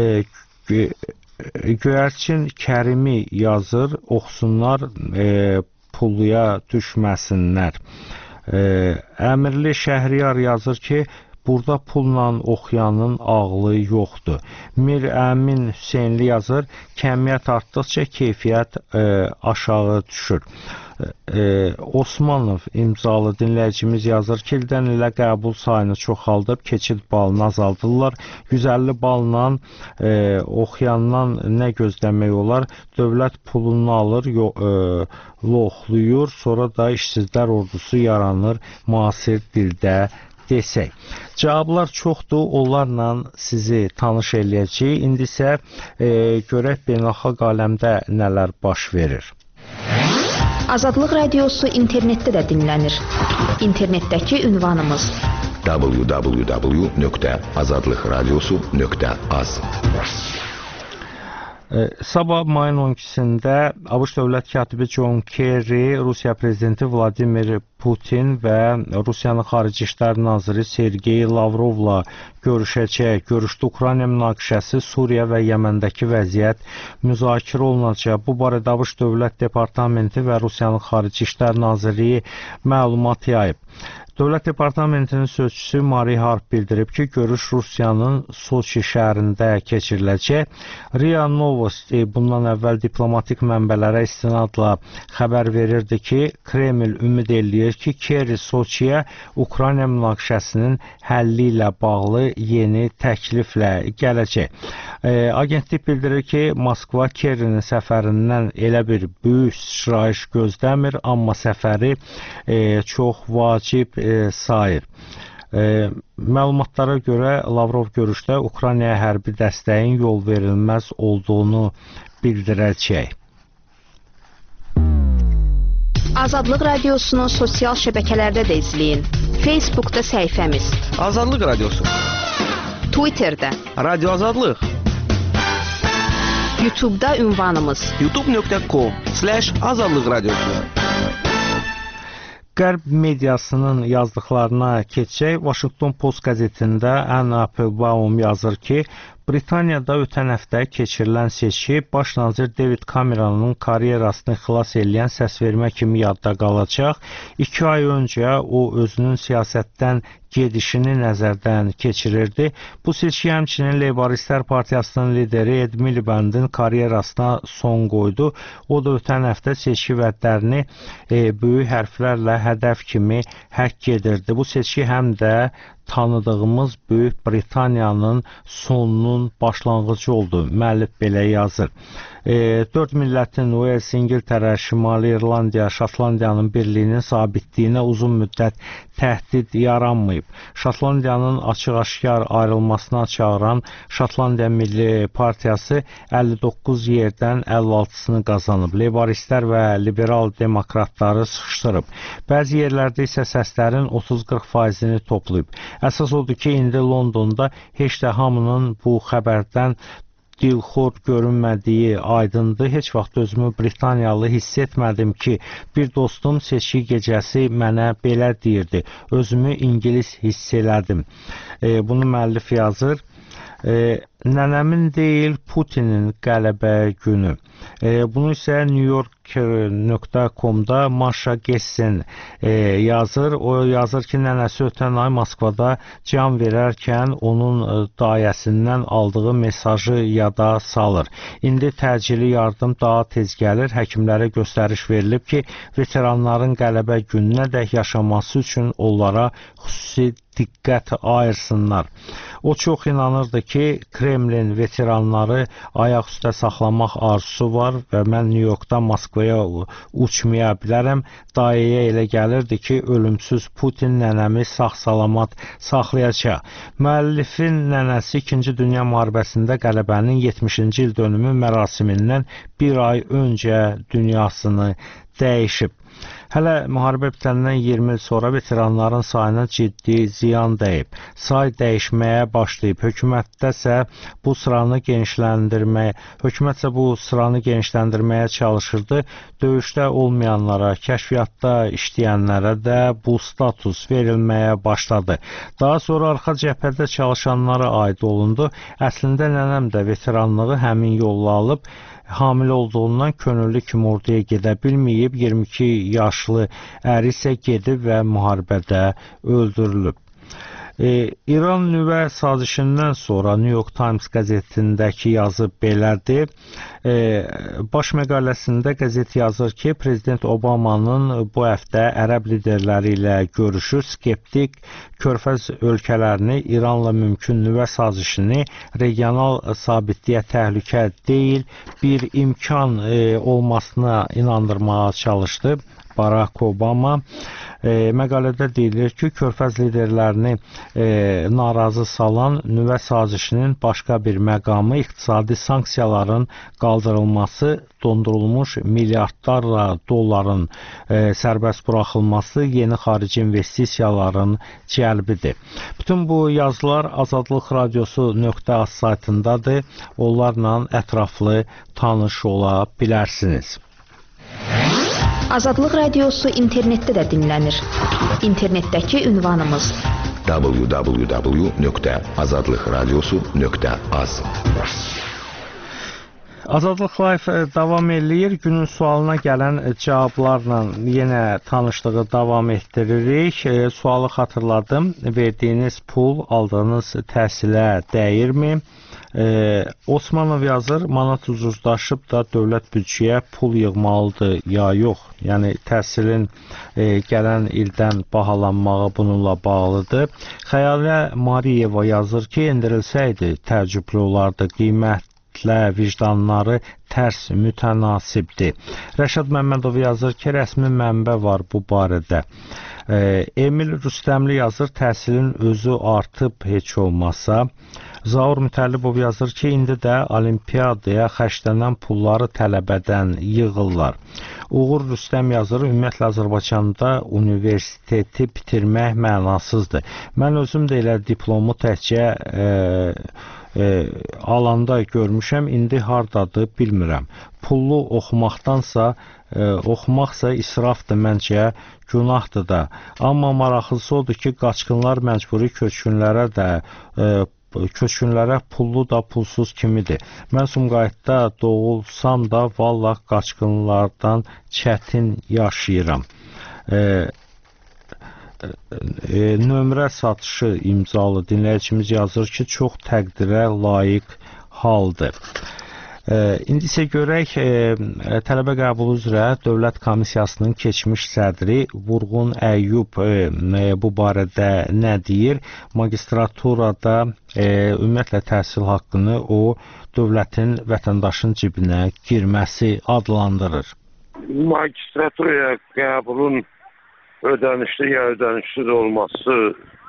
Göyərçin Kərimi yazır, oxusunlar, e, puluya düşməsinlər. E, Əmirli Şəhriyar yazır ki, burada pulla oxuyanın ağlı yoxdur. Mir Əmin Hüseynli yazır, kəmiyyət artdıqca keyfiyyət e, aşağı düşür. E, Osmanov imzalı dinləyicimiz yazır ki, ildən ilə qəbul sayını çoxaldıb, keçid balını azaldırlar. yüz əlli balla e, oxuyandan nə gözləmək olar? Dövlət pulunu alır, yo, e, loxluyur, sonra da işsizlər ordusu yaranır müasir dildə desək. Cavablar çoxdur, onlarla sizi tanış eləyəcəyik. İndi isə e, görək beynəlxalq aləmdə nələr baş verir. Azadlıq Radiosu internetdə də dinlənir. İnternetdəki ünvanımız w w w nöqtə azadlıq radiosu nöqtə az. Sabah mayın on ikisində ABŞ Dövlət Katibi John Kerry, Rusiya Prezidenti Vladimir Putin və Rusiyanın Xarici İşlər Naziri Sergey Lavrovla görüşəcək. Görüşdə Ukrayna münaqişəsi, Suriya və Yəməndəki vəziyyət müzakirə olunacaq. Bu barədə ABŞ Dövlət Departamenti və Rusiyanın Xarici İşlər Nazirliyi məlumat yayıb. Dövlət Departamentinin sözçüsü Mari Harp bildirib ki, görüş Rusiyanın Soçi şəhərində keçiriləcək. RIA Novosti bundan əvvəl diplomatik mənbələrə istinadla xəbər verirdi ki, Kreml ümid eləyir ki, Kerry Soçiyə Ukrayna münaqişəsinin həlli ilə bağlı yeni təkliflə gələcək. E, agentlik bildirir ki, Moskva Kerry'nin səfərindən elə bir böyük sıçrayış gözləmir, amma səfəri e, çox vacib e, sayır. E, məlumatlara görə Lavrov görüşdə Ukraynaya hərbi dəstəyin yol verilməz olduğunu bildirəcək. Azadlıq Radiosunu sosial şəbəkələrdə də izləyin. Facebookda səhifəmiz Azadlıq Radiosu, Twitterdə Radio Azadlıq, YouTube'da ünvanımız youtube nöqtə com slash azadlıq radiosu. Qərb mediasının yazdıqlarına keçək. Washington Post qəzetində Anna Applebaum yazır ki, Britaniyada ötən həftə keçirilən seçki baş nazir David Cameron'un karyerasını xilas edən səsvermə kimi yadda qalacaq. İki ay öncə o özünün siyasətdən gedişini nəzərdən keçirirdi. Bu seçki həmçinin Leyboristlər Partiyasının lideri Ed Miliband'ın karyerasına son qoydu. O da ötən həftə seçki vədlərini e, böyük hərflərlə hədəf kimi həkk edirdi. Bu seçki həm də tanıdığımız Böyük Britaniyanın sonunun başlanğıcı oldu. Müəllif belə yazır. E, dörd millətin Wales, İngiltərə, Şimali İrlandiya, Şotlandiyanın birliyinin sabitliyinə uzun müddət təhdid yaranmayıb. Şotlandiyanın açıq-aşkar ayrılmasına çağıran Şotlandiya Milli Partiyası əlli doqquz yerdən əlli altısını qazanıb. Leyboristlər və liberal demokratları sıxışdırıb. Bəzi yerlərdə isə səslərin otuz qırx faizini toplayıb. Əsas odur ki, indi Londonda heç də hamının bu xəbərdən dilxor görünmədiyi aydındır. Heç vaxt özümü Britaniyalı hiss etmədim ki, bir dostum seçki gecəsi mənə belə deyirdi. Özümü İngilis hiss elədim. E, bunu müəllif yazır. E, nənəmin deyil, Putinin qələbə günü. E, bunu isə New York nöqtə com'da Maşa Gessen e, yazır. O yazır ki, nənəsi ötən ay Moskvada can verərkən onun e, dayəsindən aldığı mesajı yada salır. İndi təcili yardım daha tez gəlir. Həkimlərə göstəriş verilib ki, veteranların qələbə gününə də yaşaması üçün onlara xüsusi diqqət ayırsınlar. O çox inanırdı ki, Kremlin veteranları ayaq üstə saxlamaq arzusu var və mən New Yorkda Moskvaya uçmaya bilərəm. Dayəyə elə gəlirdi ki, ölümsüz Putin nənəmi sağ-salamat saxlayacaq. Müəllifin nənəsi İkinci Dünya müharibəsində qələbənin yetmişinci il dönümü mərasimindən bir ay öncə dünyasını dəyişib. Hələ müharibə bitəndən iyirmi il sonra veteranların sayına ciddi ziyan dəyib. Say dəyişməyə başlayıb. Hökumətdə isə bu sıranı genişləndirməyə, hökumət isə bu sıranı genişləndirməyə çalışırdı. Döyüşdə olmayanlara, kəşfiyyatda işləyənlərə də bu status verilməyə başladı. Daha sonra arxa cəbhədə çalışanlara aid olundu. Əslində nənəm də veteranlığı həmin yolla alıb. Hamilə olduğundan könüllü kimi orduya gedə bilməyib, iyirmi iki yaşlı əri isə gedib və müharibədə öldürülüb. E, İran nüvə sazişindən sonra New York Times qəzetindəki yazı belədir. E, baş məqaləsində qəzet yazır ki, Prezident Obamanın bu həftə ərəb liderləri ilə görüşü skeptik Körfəz ölkələrini İranla mümkün nüvə sazişini regional sabitliyə təhlükə deyil, bir imkan e, olmasına inandırmağa çalışdı Barack Obama. E, məqalədə deyilir ki, Körfəz liderlərini e, narazı salan nüvə sazişinin başqa bir məqamı iqtisadi sanksiyaların qaldırılması, dondurulmuş milyardlarla dolların e, sərbəst buraxılması, yeni xarici investisiyaların cəlbidir. Bütün bu yazılar Azadlıq Radiosu nöqtə az saytındadır. Onlarla ətraflı tanış ola bilərsiniz. Azadlıq Radiosu internetdə də dinlənir. İnternetdəki ünvanımız w w w nöqtə azadlıq radiosu nöqtə az. Azadlıq Live davam eləyir. Günün sualına gələn cavablarla yenə tanışlığı davam etdiririk. E, sualı xatırladım. Verdiyiniz pul aldığınız təhsilə dəyirmi? Ee, Osmanov yazır, manat ucuzlaşıb da dövlət büdcəyə pul yığmalıdır ya yox? Yəni təhsilin e, gələn ildən bahalanmağı bununla bağlıdır. Xəyalə Mariyeva yazır ki, endirilsəydi təəccüblü olardı, qiymətlə vicdanları tərs mütənasibdir. Rəşad Məmmədov yazır ki, rəsmi mənbə var bu barədə. Ee, Emil Rüstəmli yazır, təhsilin özü artıb heç olmasa. Zaur Mütəllibov yazır ki, indi də olimpiyadaya xərclənən pulları tələbədən yığırlar. Uğur Rüstəm yazır, ümumiyyətlə Azərbaycanda universiteti bitirmək mənasızdır. Mən özüm də elə diplomu təkcə e, e, alanda görmüşəm, indi hardadır bilmirəm. Pullu oxumaqdansa, e, oxumaqsa israfdır, məncə günahdır da. Amma maraqlısı odur ki, qaçqınlar məcburi köçkünlərə də e, köçkünlərə pullu da pulsuz kimidir. Mən Sumqayıtda doğulsam da vallah qaçqınlardan çətin yaşayıram. E, e, nömrə satışı imzalı dinləyicimiz yazır ki, çox təqdirə layiq haldır. E, İndi isə görək, e, tələbə qəbulu üzrə Dövlət Komissiyasının keçmiş sədri Vurğun Əyyub e, bu barədə nə deyir? Magistraturada e, ümumiyyətlə təhsil haqqını o dövlətin vətəndaşın cibinə girməsi adlandırır. Magistraturaya qəbulun ödənişli ya ödənişsiz olması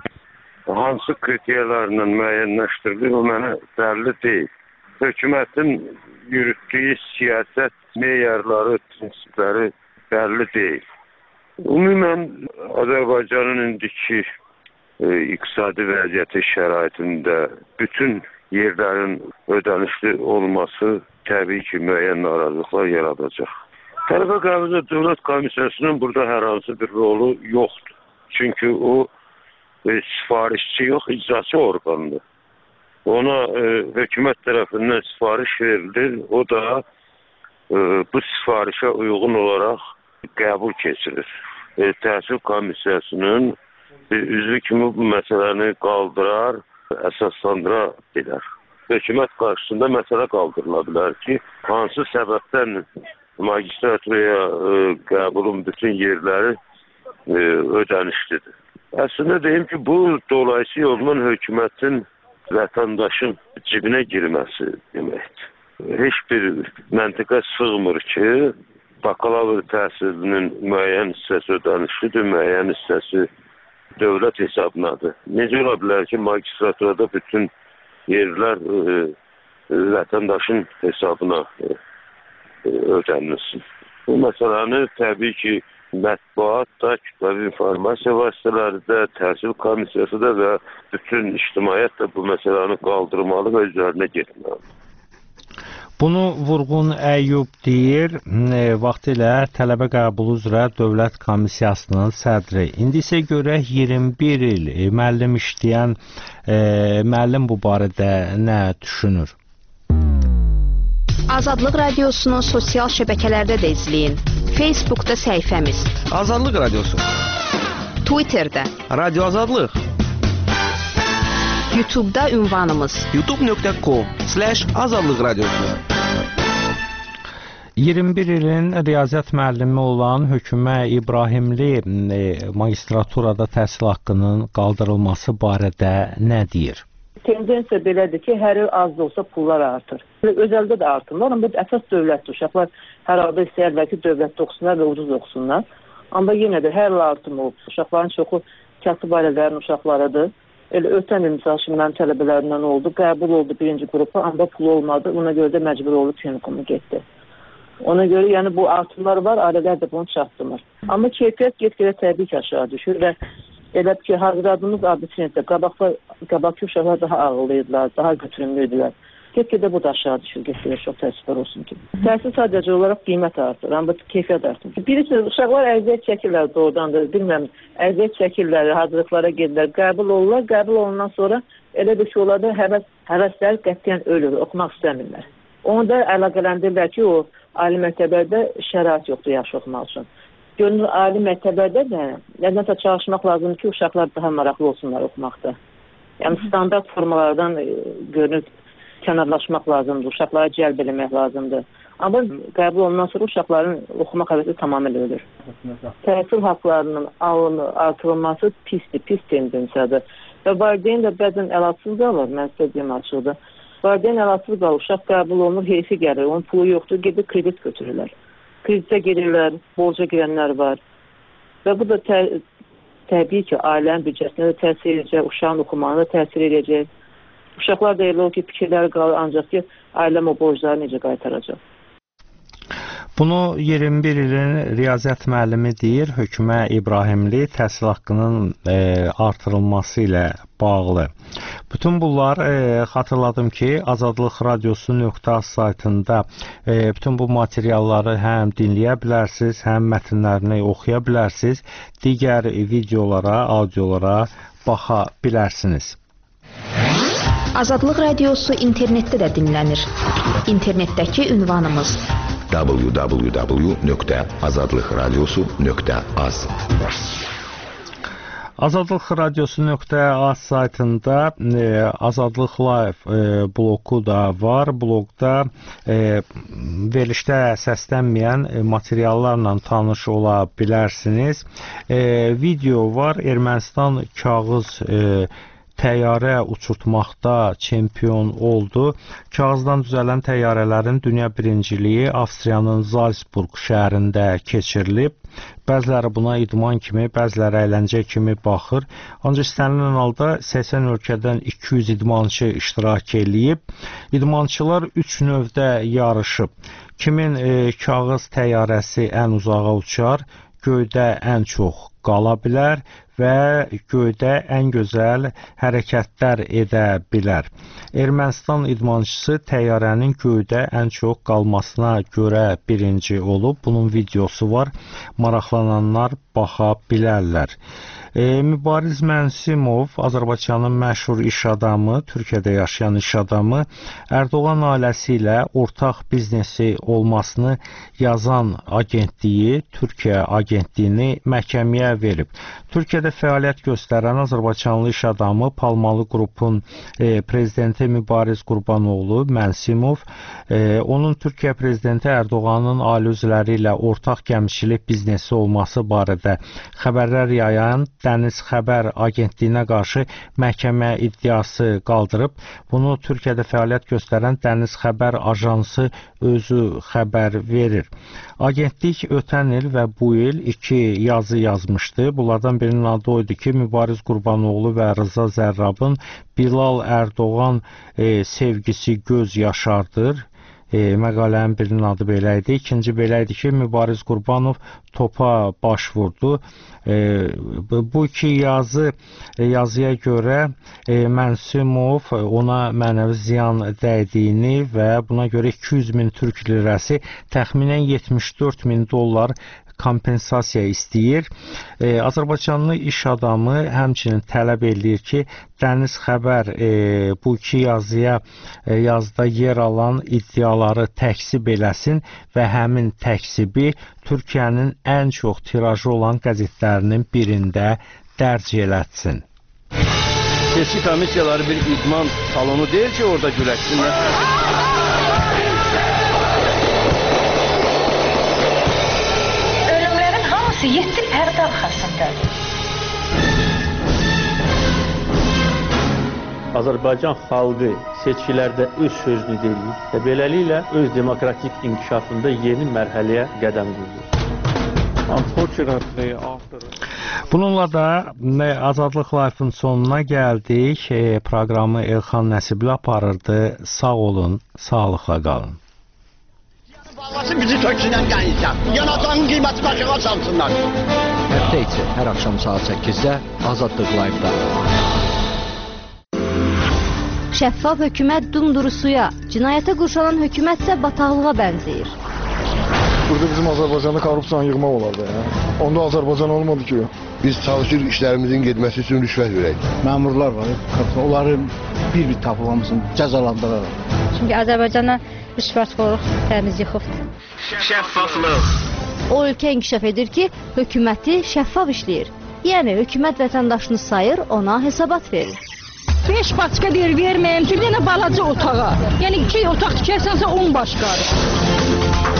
hansı kriterlərlə müəyyənləşdirilir, o mənə bəlli deyil. Hökumətin yürütdüyü siyasət meyarları, prinsipləri bəlli deyil. Ümumən Azərbaycanın indiki e, iqtisadi vəziyyəti şəraitində bütün yerlərin ödənişli olması təbii ki, müəyyən narazılıqlar yaradacaq. Tələbə qəbulu Dövlət Komissiyasının burada hər hansı bir rolu yoxdur. Çünki o e, sifarişçi yox, icraçı orqandır. Ona e, hökumət tərəfindən sifariş verilir, o da e, bu sifarişə uyğun olaraq qəbul keçirir. E, Təhsil Komissiyasının e, üzvü kimi bu məsələni qaldırar, əsaslandıra bilər. Hökumət qarşısında məsələ qaldırıla bilər ki, hansı səbəbdən magistraturaya e, qəbulun bütün yerləri e, ödənişlidir. Əslində deyim ki, bu dolayısı yolla hökumətin vətəndaşın cibinə girməsi deməkdir. Heç bir məntiqə sığmır ki, bakalavr təhsilinin müəyyən hissəsi ödənişlidir, müəyyən hissəsi dövlət hesabınadır. Necə ola bilər ki, magistraturada bütün yerlər e, vətəndaşın hesabına e, ödənilsin. Bu məsələni təbii ki, mətbuat da, kütləvi informasiya vasitələri də, təhsil komissiyası da və bütün ictimaiyyət də bu məsələni qaldırmalı və üzərinə getməlidir. Bunu Vurğun Əyyub deyir, e, vaxtilə tələbə qəbulu üzrə Dövlət Komissiyasının sədri. İndi isə görək iyirmi bir il e, müəllim işləyən e, müəllim bu barədə nə düşünür? Azadlıq Radiosunu sosial şəbəkələrdə də izləyin. Facebookda səhifəmiz Azadlıq Radiosu, Twitterdə Radio Azadlıq, YouTube-da ünvanımız youtube nöqtə com slash azadlıq radiosu. iyirmi bir ilin riyaziyyat müəllimi olan Hökümə İbrahimli e, magistraturada təhsil haqqının qaldırılması barədə nə deyir? Tendensiya belədir ki, hər il az da olsa pullar artır. Özəldə də artırlar, amma əsas dövlətdir. Uşaqlar hər halda istəyərlər ki, dövlətdə oxusunlar və ucuz oxusunlar. Amma yenə də hər il artım olub. Uşaqların çoxu kasıb ailələrin uşaqlarıdır. Elə ötən il misal şimdi mənim tələbələrimdən oldu. Qəbul oldu birinci qrupa, amma pul olmadı. Ona görə də məcbur olub Tenkomu getdi. Ona görə yəni bu artımlar var, ailələr də bunu çatdırmır. Amma keyfiyyət get-gedə təbii ki aşağı düşür və elə ki hazırladığımız abituriyentdə qabaqda qabaqki uşaqlar daha ağıllıydılar, daha götürümlüydülər. Get-gedə bu da aşağı düşür, get-gedə çox təəssüflər olsun ki. Təhsil sadəcə olaraq qiymət artır, amma keyfiyyət artır. Bilirsiniz, uşaqlar əziyyət çəkirlər doğrudan da, bilməm, əziyyət çəkirlər, hazırlıqlara gedirlər, qəbul olurlar, qəbul olundan sonra elə bir şey olar da həvəs, həvəslər qətiyyən ölür, oxumaq istəmirlər. Onu da əlaqələndirirlər ki, o ali məktəblərdə şərait yoxdur yaxşı oxumaq üçün. Görünür, ali məktəblərdə də nəsə çalışmaq lazımdır ki, uşaqlar daha maraqlı olsunlar oxumaqda. Yəni, standart formalardan e, görünür, kənarlaşmaq lazımdır, uşaqlara cəlb eləmək lazımdır. Amma qəbul olundan sonra uşaqların oxumaq həvəsi tamamilə ölür. Təhsil haqlarının alımı, artırılması pisdir, pis tendensiyadır. Və valideyn də bəzən əlatsız qalır, mən sizə deyim açıqdır. Valideyn əlatsız qalır, uşaq qəbul olunur, heyfi gəlir, onun pulu yoxdur, gedib kredit götürürlər. Kreditə girirlər, borca girənlər var. Və bu da tə təbii ki, ailənin büdcəsinə də təsir edəcək, uşağın oxumağına da təsir edəcək. Uşaqlar da elə o ki, fikirləri qalır, ancaq ki, ailəm o borcları necə qaytaracaq. Bunu iyirmi bir ilin riyaziyyat müəllimi deyir, Hökümə İbrahimli təhsil haqqının e, artırılması ilə bağlı. Bütün bunlar e, xatırladım ki, azadlıq radiosu nöqtə az saytında e, bütün bu materialları həm dinləyə bilərsiniz, həm mətnlərini oxuya bilərsiniz, digər videolara, audiolara baxa bilərsiniz. Azadlıq radiosu internetdə də dinlənir. İnternetdəki ünvanımız w w w nöqtə azadlıq radiosu nöqtə az. Azadlıq radiosu nöqtə az saytında e, Azadlıq Live e, bloku da var. Blokda e, verilişdə səslənməyən e, materiallarla tanış ola bilərsiniz. E, video var. Ermənistan kağız e, təyyarə uçurtmaqda çempion oldu. Kağızdan düzələn təyyarələrin dünya birinciliyi Avstriyanın Salzburg şəhərində keçirilib. Bəziləri buna idman kimi, bəziləri əyləncə kimi baxır. Ancaq istənilən halda səksən ölkədən iki yüz idmançı iştirak eləyib. İdmançılar üç növdə yarışıb. Kimin e, kağız təyyarəsi ən uzağa uçar, göydə ən çox qala bilər və göydə ən gözəl hərəkətlər edə bilər. Ermənistan idmançısı təyyarənin göydə ən çox qalmasına görə birinci olub. Bunun videosu var. Maraqlananlar baxa bilərlər. E, Mübariz Mənsimov, Azərbaycanın məşhur iş adamı, Türkiyədə yaşayan iş adamı, Ərdoğan ailəsi ilə ortaq biznesi olmasını yazan agentliyi, Türkiyə agentliyini məhkəməyə verib. Türkiyədə fəaliyyət göstərən Azərbaycanlı iş adamı Palmalı qrupun e, prezidenti Mübariz Qurbanoğlu Mənsimov, e, onun Türkiyə prezidenti Ərdoğanın ailə üzvləri ilə ortaq gəmişilik biznesi olması barədə xəbərlər yayan Dəniz Xəbər agentliyinə qarşı məhkəmə iddiası qaldırıb. Bunu Türkiyədə fəaliyyət göstərən Dəniz Xəbər ajansı özü xəbər verir. Agentlik ötən il və bu il iki yazı yazmışdı. Bunlardan birinin adı oydu ki, Mübariz Qurbanoğlu və Rıza Zərrabın Bilal Ərdoğan e, sevgisi göz yaşardır. E, məqalənin birinin adı belə idi. İkinci belə idi ki, Mübariz Qurbanov topa baş vurdu. E, bu iki yazı e, yazıya görə e, Mənsimov ona mənəvi ziyan dəydiyini və buna görə iki yüz min türk lirəsi, təxminən yetmiş dörd min dollar kompensasiya istəyir. E, Azərbaycanlı iş adamı həmçinin tələb edir ki, Dəniz Xəbər e, bu iki yazıya e, yazda yer alan iddiaları təkzib eləsin və həmin təkzibi Türkiyənin ən çox tirajı olan qəzetlərinin birində dərc elətsin. Seçki komissiyaları bir idman salonu değil ki orada güləşsinlər. Ölümlərin hamısı yeddi pərdə arxasındadır. Azərbaycan xalqı seçkilərdə öz sözünü deyir və beləliklə öz demokratik inkişafında yeni mərhələyə qədəm qoyur. Bununla da Azadlıq Live-ın sonuna gəldik. Proqramı Elxan Nəsibli aparırdı. Sağ olun, sağlıqla qalın. Bağlasın bizi töksünən gəlirsən. Yanacağın qiyməti başına çalsınlar. Həftə içi hər axşam saat səkkizdə Azadlıq Live-da. Şəffaf hökumət dumduru suya, cinayətə qurşalan hökumət isə bataqlığa bənzəyir. Burada bizim Azərbaycanda korrupsiyanı yığmaq olardı. Ya. Onda Azərbaycan olmadı ki. Biz çalışır işlərimizin getməsi üçün rüşvət verək. Məmurlar var, onları bir-bir tapılamasın, cəzalandıraraq. Çünki Azərbaycana rüşvətxorluq təmiz yıxıbdır. Şəffaflıq. O ölkə inkişaf edir ki, hökuməti şəffaf işləyir. Yəni hökumət vətəndaşını sayır, ona hesabat verir. beş başqa bir verməyəm ki, yenə balaca otağa. Yəni iki otaq tikərsənsə on başqa.